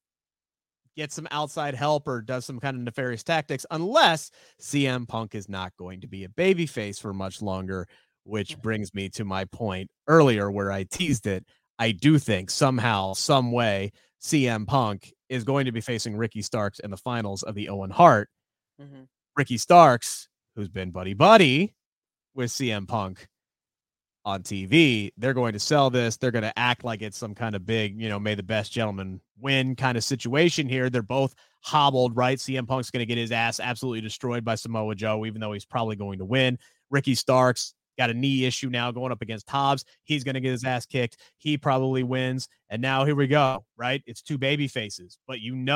gets some outside help or does some kind of nefarious tactics, unless CM Punk is not going to be a baby face for much longer, which brings me to my point earlier where I teased it. I do think somehow, some way, CM Punk is going to be facing Ricky Starks in the finals of the Owen Hart. Ricky Starks, who's been buddy with CM Punk on TV, they're going to sell this. They're going to act like it's some kind of big, may the best gentleman win kind of situation here. They're both hobbled, right? CM Punk's going to get his ass absolutely destroyed by Samoa Joe, even though he's probably going to win. Ricky Starks got a knee issue now going up against Hobbs. He's going to get his ass kicked. He probably wins. And now here we go, right? It's 2 baby faces, but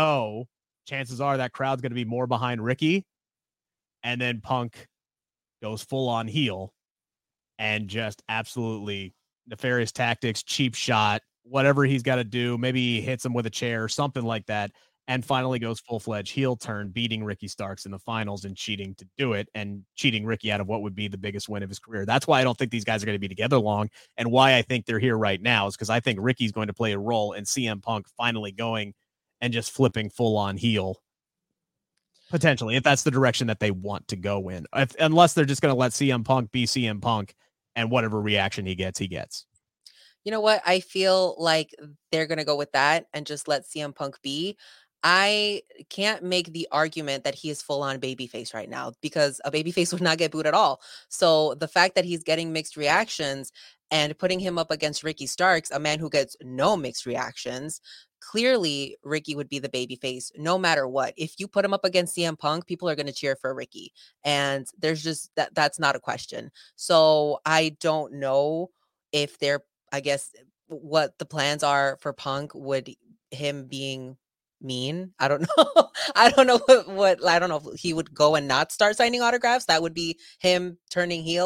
chances are that crowd's going to be more behind Ricky. And then Punk goes full on heel and just absolutely nefarious tactics, cheap shot, whatever he's got to do. Maybe he hits him with a chair or something like that. And finally goes full-fledged heel turn, beating Ricky Starks in the finals and cheating to do it, and cheating Ricky out of what would be the biggest win of his career. That's why I don't think these guys are going to be together long, and why I think they're here right now is because I think Ricky's going to play a role in CM Punk finally going and just flipping full-on heel, potentially, if that's the direction that they want to go in. Unless they're just going to let CM Punk be CM Punk, and whatever reaction he gets, he gets. You know what? I feel like they're going to go with that and just let CM Punk be. I can't make the argument that he is full on babyface right now, because a babyface would not get booed at all. So the fact that he's getting mixed reactions and putting him up against Ricky Starks, a man who gets no mixed reactions, clearly Ricky would be the babyface no matter what. If you put him up against CM Punk, people are going to cheer for Ricky. And there's just that's not a question. So I don't know if I guess what the plans are for Punk. Would him being mean? I don't know. I don't know what I don't know if he would go and not start signing autographs. That would be him turning heel.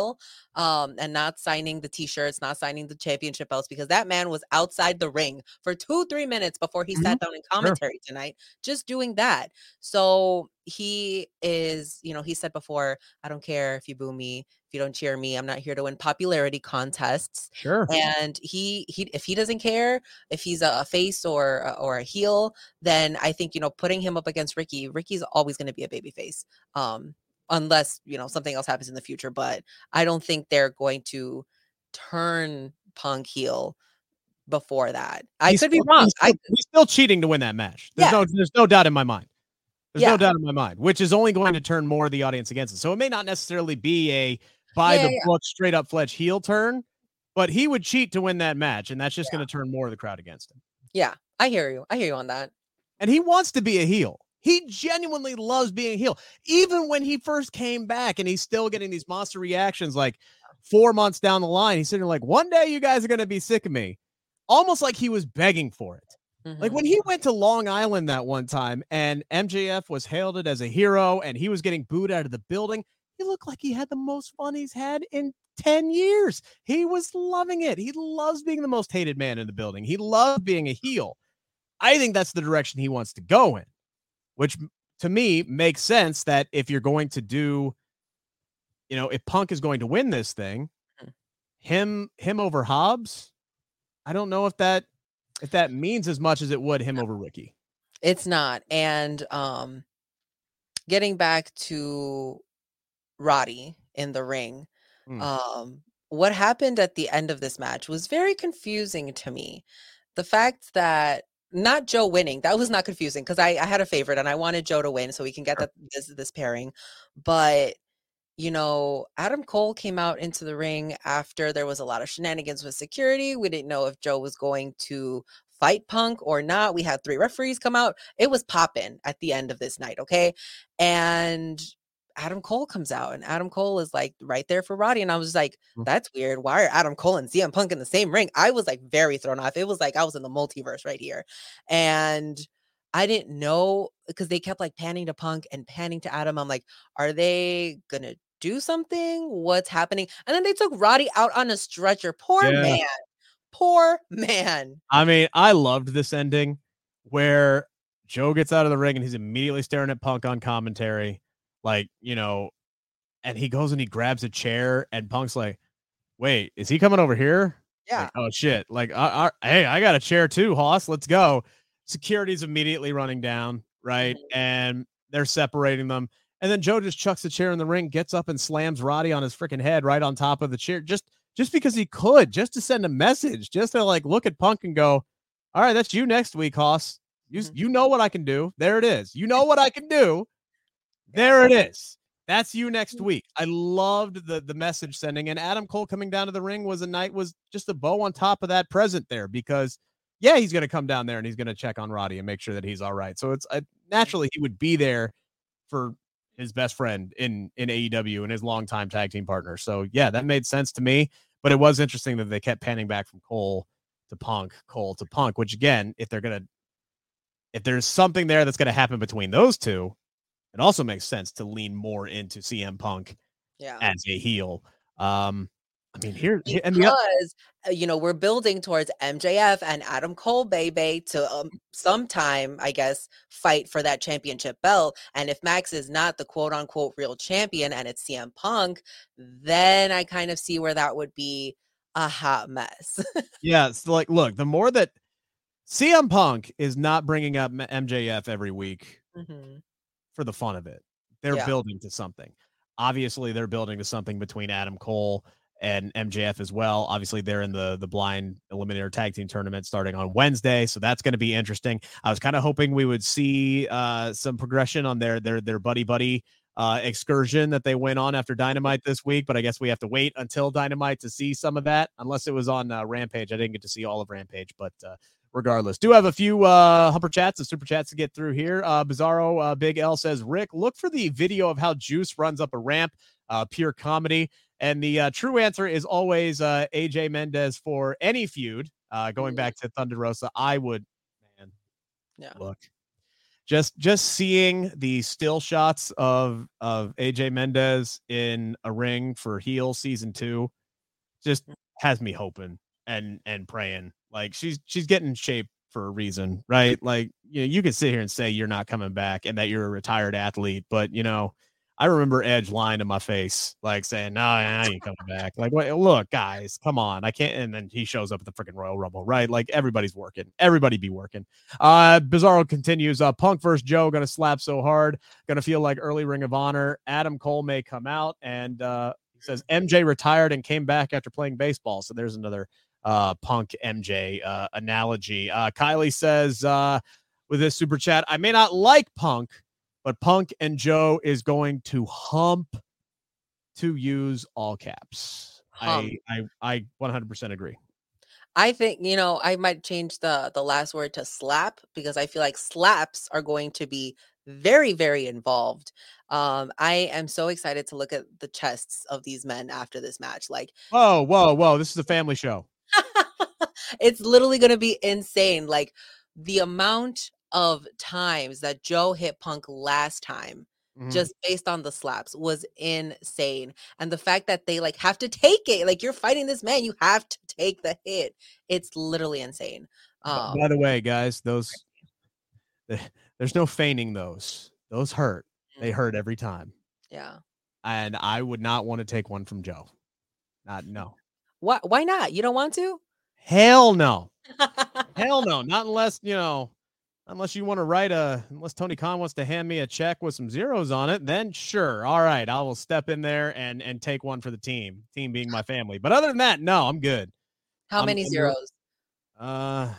and not signing the t-shirts, not signing the championship belts, because that man was outside the ring for 2-3 minutes before he sat down in commentary tonight, just doing that. So he is, he said before, I don't care if you boo me, if you don't cheer me, I'm not here to win popularity contests. Sure. And he if he doesn't care if he's a face or a heel, then I think, putting him up against Ricky's always going to be a baby face. Unless, something else happens in the future, but I don't think they're going to turn Punk heel before that. I could be wrong. He's still cheating to win that match. There's no doubt in my mind. There's no doubt in my mind, which is only going to turn more of the audience against it. So it may not necessarily be a the book straight up fledged heel turn, but he would cheat to win that match, and that's just going to turn more of the crowd against him. Yeah, I hear you. I hear you on that. And he wants to be a heel. He genuinely loves being a heel. Even when he first came back and he's still getting these monster reactions like 4 months down the line, he's sitting there like, one day you guys are going to be sick of me. Almost like he was begging for it. Like when he went to Long Island that one time and MJF was hailed it as a hero and he was getting booed out of the building, he looked like he had the most fun he's had in 10 years. He was loving it. He loves being the most hated man in the building. He loved being a heel. I think that's the direction he wants to go in, which to me makes sense that if you're going to do, if Punk is going to win this thing, him over Hobbs, I don't know if that means as much as it would him over Ricky. It's not. And getting back to Roddy in the ring, what happened at the end of this match was very confusing to me. The fact that not Joe winning, that was not confusing because I had a favorite and I wanted Joe to win so we can get this pairing. But Adam Cole came out into the ring after there was a lot of shenanigans with security. We didn't know if Joe was going to fight Punk or not. We had 3 referees come out. It was popping at the end of this night, okay? And Adam Cole comes out, and Adam Cole is like right there for Roddy. And I was like, that's weird. Why are Adam Cole and CM Punk in the same ring? I was like very thrown off. It was like I was in the multiverse right here. And I didn't know because they kept like panning to Punk and panning to Adam. I'm like, are they going to do something? What's happening? And then they took Roddy out on a stretcher. Poor man. I mean, I loved this ending where Joe gets out of the ring and he's immediately staring at Punk on commentary. Like, and he goes and he grabs a chair and Punk's like, wait, is he coming over here? Yeah. Like, oh shit. Like, hey, I got a chair too, Hoss. Let's go. Security's immediately running down. Right. And they're separating them. And then Joe just chucks the chair in the ring, gets up and slams Roddy on his freaking head right on top of the chair. Just because he could, just to send a message, just to like look at Punk and go, all right, that's you next week, Hoss. You know what I can do. There it is. You know what I can do. There it is. That's you next week. I loved the message sending, and Adam Cole coming down to the ring was just a bow on top of that present there because he's going to come down there and he's going to check on Roddy and make sure that he's all right. So it's naturally he would be there for his best friend in AEW and his longtime tag team partner. So that made sense to me, but it was interesting that they kept panning back from Cole to Punk, which again, if there's something there that's going to happen between those two, it also makes sense to lean more into CM Punk as a heel. I mean, because we're building towards MJF and Adam Cole, baby, to sometime, I guess, fight for that championship belt. And if Max is not the quote unquote real champion and it's CM Punk, then I kind of see where that would be a hot mess. It's like, look, the more that CM Punk is not bringing up MJF every week for the fun of it, they're building to something. Obviously, they're building to something between Adam Cole and MJF as well. Obviously, they're in the blind eliminator tag team tournament starting on Wednesday, so that's going to be interesting. I was kind of hoping we would see some progression on their buddy excursion that they went on after Dynamite this week, but I guess we have to wait until Dynamite to see some of that, unless it was on Rampage. I didn't get to see all of Rampage, but regardless, do have a few humper chats and super chats to get through here. Bizarro Big L says, Rick, look for the video of how Juice runs up a ramp. Pure comedy. And the true answer is always AJ Mendez for any feud. Going back to Thunder Rosa, I would, look. just seeing the still shots of AJ Mendez in a ring for heel season 2 just has me hoping and praying. Like she's getting in shape for a reason, right? Like, you can sit here and say you're not coming back and that you're a retired athlete, but I remember Edge lying to my face, like saying, "No, I ain't coming back." Like, wait, look, guys, come on, I can't. And then he shows up at the freaking Royal Rumble, right? Like, everybody's working, everybody be working. Bizarro continues. Punk versus Joe, gonna slap so hard, gonna feel like early Ring of Honor. Adam Cole may come out, and he says MJ retired and came back after playing baseball. So there's another Punk MJ analogy. Kylie says with this super chat, I may not like Punk, but Punk and Joe is going to hump, to use all caps. I 100% agree. I think, I might change the last word to slap, because I feel like slaps are going to be very, very involved. I am so excited to look at the chests of these men after this match. Like, whoa. This is a family show. It's literally going to be insane. Like, the amount of times that Joe hit Punk last time, just based on the slaps, was insane. And the fact that they have to take it, like, you're fighting this man, you have to take the hit. It's literally insane. By the way, guys, there's no feigning those hurt. They hurt every time. Yeah. And I would not want to take one from Joe. No. Why not? You don't want to? Hell no. Hell no. Not unless, unless you want to unless Tony Khan wants to hand me a check with some zeros on it, then sure. All right. I will step in there and take one for the team being my family. But other than that, no, I'm good. How many zeros? At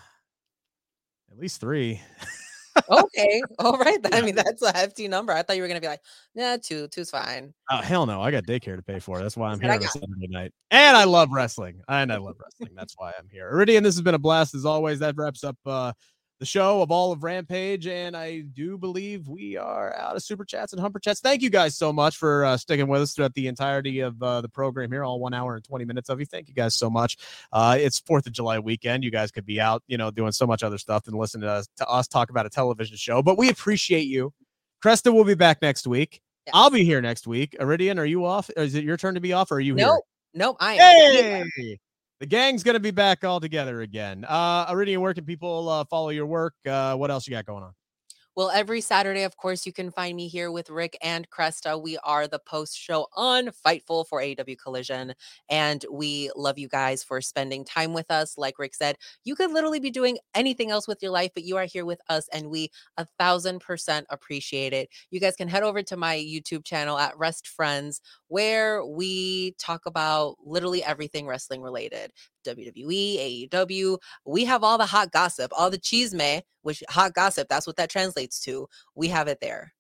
least 3. Okay. All right. I mean, that's a hefty number. I thought you were going to be like, nah, 2. 2's fine. Oh, hell no. I got daycare to pay for. That's why I'm here on a Saturday night. And I love wrestling. That's why I'm here. Iridian, this has been a blast as always. That wraps up the show of all of Rampage, and I do believe we are out of super chats and humper chats. Thank you guys so much for sticking with us throughout the entirety of the program here, all 1 hour and 20 minutes of you. Thank you guys so much. It's 4th of July weekend. You guys could be out, doing so much other stuff than listening to us talk about a television show, but we appreciate you. Cresta will be back next week. Yes. I'll be here next week. Iridian, are you off? Or is it your turn to be off, or are you here? Nope, I am. Hey! The gang's going to be back all together again. Iridian, where can people follow your work? What else you got going on? Well, every Saturday, of course, you can find me here with Rick and Cresta. We are the post show on Fightful for AEW Collision. And we love you guys for spending time with us. Like Rick said, you could literally be doing anything else with your life, but you are here with us, and we 1,000% appreciate it. You guys can head over to my YouTube channel at Rest Friends, where we talk about literally everything wrestling related. WWE, AEW. We have all the hot gossip, all the chisme, which hot gossip, that's what that translates to. We have it there.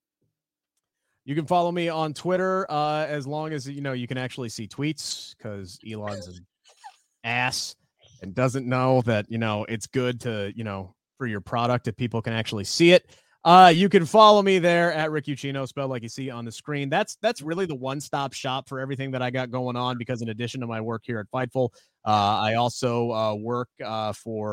You can follow me on Twitter as long as, you can actually see tweets, because Elon's an ass and doesn't know that, it's good to, for your product if people can actually see it. You can follow me there at Rick Ucchino, spelled like you see on the screen. That's really the one-stop shop for everything that I got going on, because in addition to my work here at Fightful, I also work for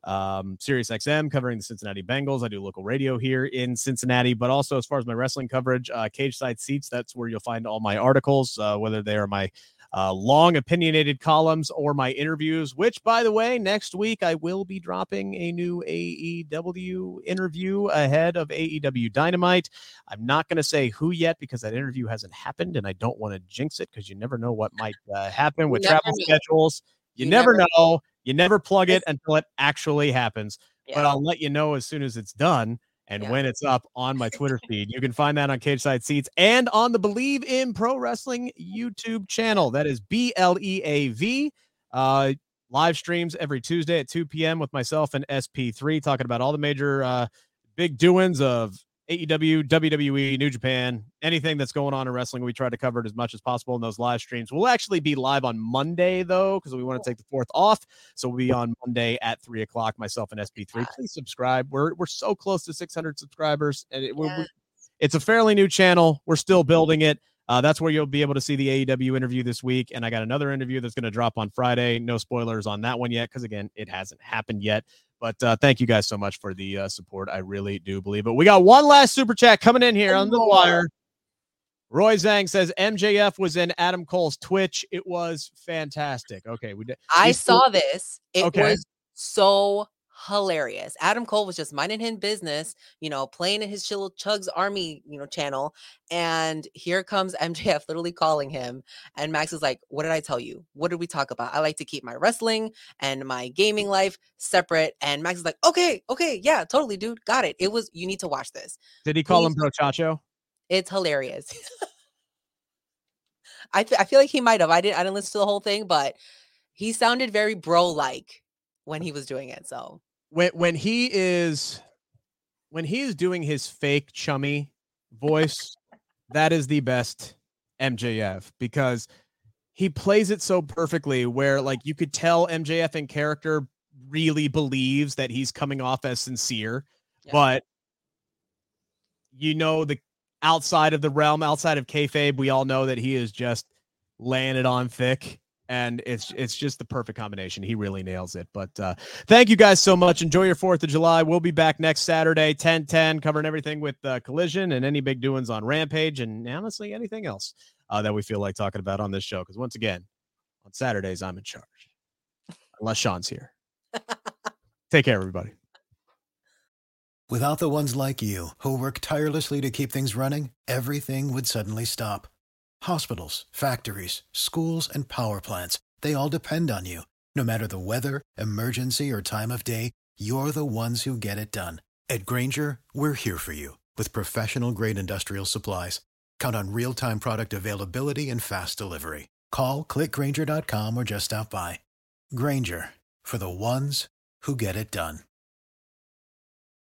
SiriusXM covering the Cincinnati Bengals. I do local radio here in Cincinnati, but also as far as my wrestling coverage, Cage Side Seats, that's where you'll find all my articles, whether they are my long opinionated columns or my interviews, which, by the way, next week I will be dropping a new AEW interview ahead of AEW Dynamite. I'm not going to say who yet, because that interview hasn't happened, and I don't want to jinx it, because you never know what might happen with travel schedules. You never know. You never plug it until it actually happens. Yeah. But I'll let you know as soon as it's done. And when it's up on my Twitter feed. You can find that on Cage Side Seats and on the Believe in Pro Wrestling YouTube channel. That is BLEAV. Live streams every Tuesday at 2 p.m. with myself and SP3, talking about all the major big doings of AEW, WWE, New Japan, anything that's going on in wrestling. We try to cover it as much as possible in those live streams. We'll actually be live on Monday, though, because we want to take the 4th off. So we'll be on Monday at 3 o'clock, myself and SP3. Please subscribe. We're so close to 600 subscribers, and it's a fairly new channel. We're still building it. That's where you'll be able to see the AEW interview this week. And I got another interview that's going to drop on Friday. No spoilers on that one yet, because, again, it hasn't happened yet. But thank you guys so much for the support. I really do believe it. We got one last super chat coming in here on the wire. Roy Zhang says MJF was in Adam Cole's Twitch. It was fantastic. Okay, we did. I saw this. It was so hilarious. Adam Cole was just minding his business, playing in his Chill Chugs Army, channel. And here comes MJF literally calling him. And Max is like, what did I tell you? What did we talk about? I like to keep my wrestling and my gaming life separate. And Max is like, okay, yeah, totally, dude. Got it. You need to watch this. Did he call him Brochacho? It's hilarious. I feel like he might have. I didn't listen to the whole thing, but he sounded very bro-like when he was doing it. So when he is doing his fake chummy voice, that is the best MJF, because he plays it so perfectly where like you could tell MJF in character really believes that he's coming off as sincere, but the outside of the realm, outside of kayfabe, we all know that he is just laying it on thick, and it's just the perfect combination. He really nails it. But thank you guys so much. Enjoy your 4th of July. We'll be back next Saturday, 10/10, covering everything with Collision and any big doings on Rampage, and honestly anything else that we feel like talking about on this show. Because once again, on Saturdays, I'm in charge, unless Sean's here. Take care, everybody. Without the ones like you, who work tirelessly to keep things running, everything would suddenly stop. Hospitals, factories, schools, and power plants, they all depend on you. No matter the weather, emergency, or time of day, you're the ones who get it done. At Grainger, we're here for you with professional-grade industrial supplies. Count on real-time product availability and fast delivery. Call, click Grainger.com, or just stop by. Grainger, for the ones who get it done.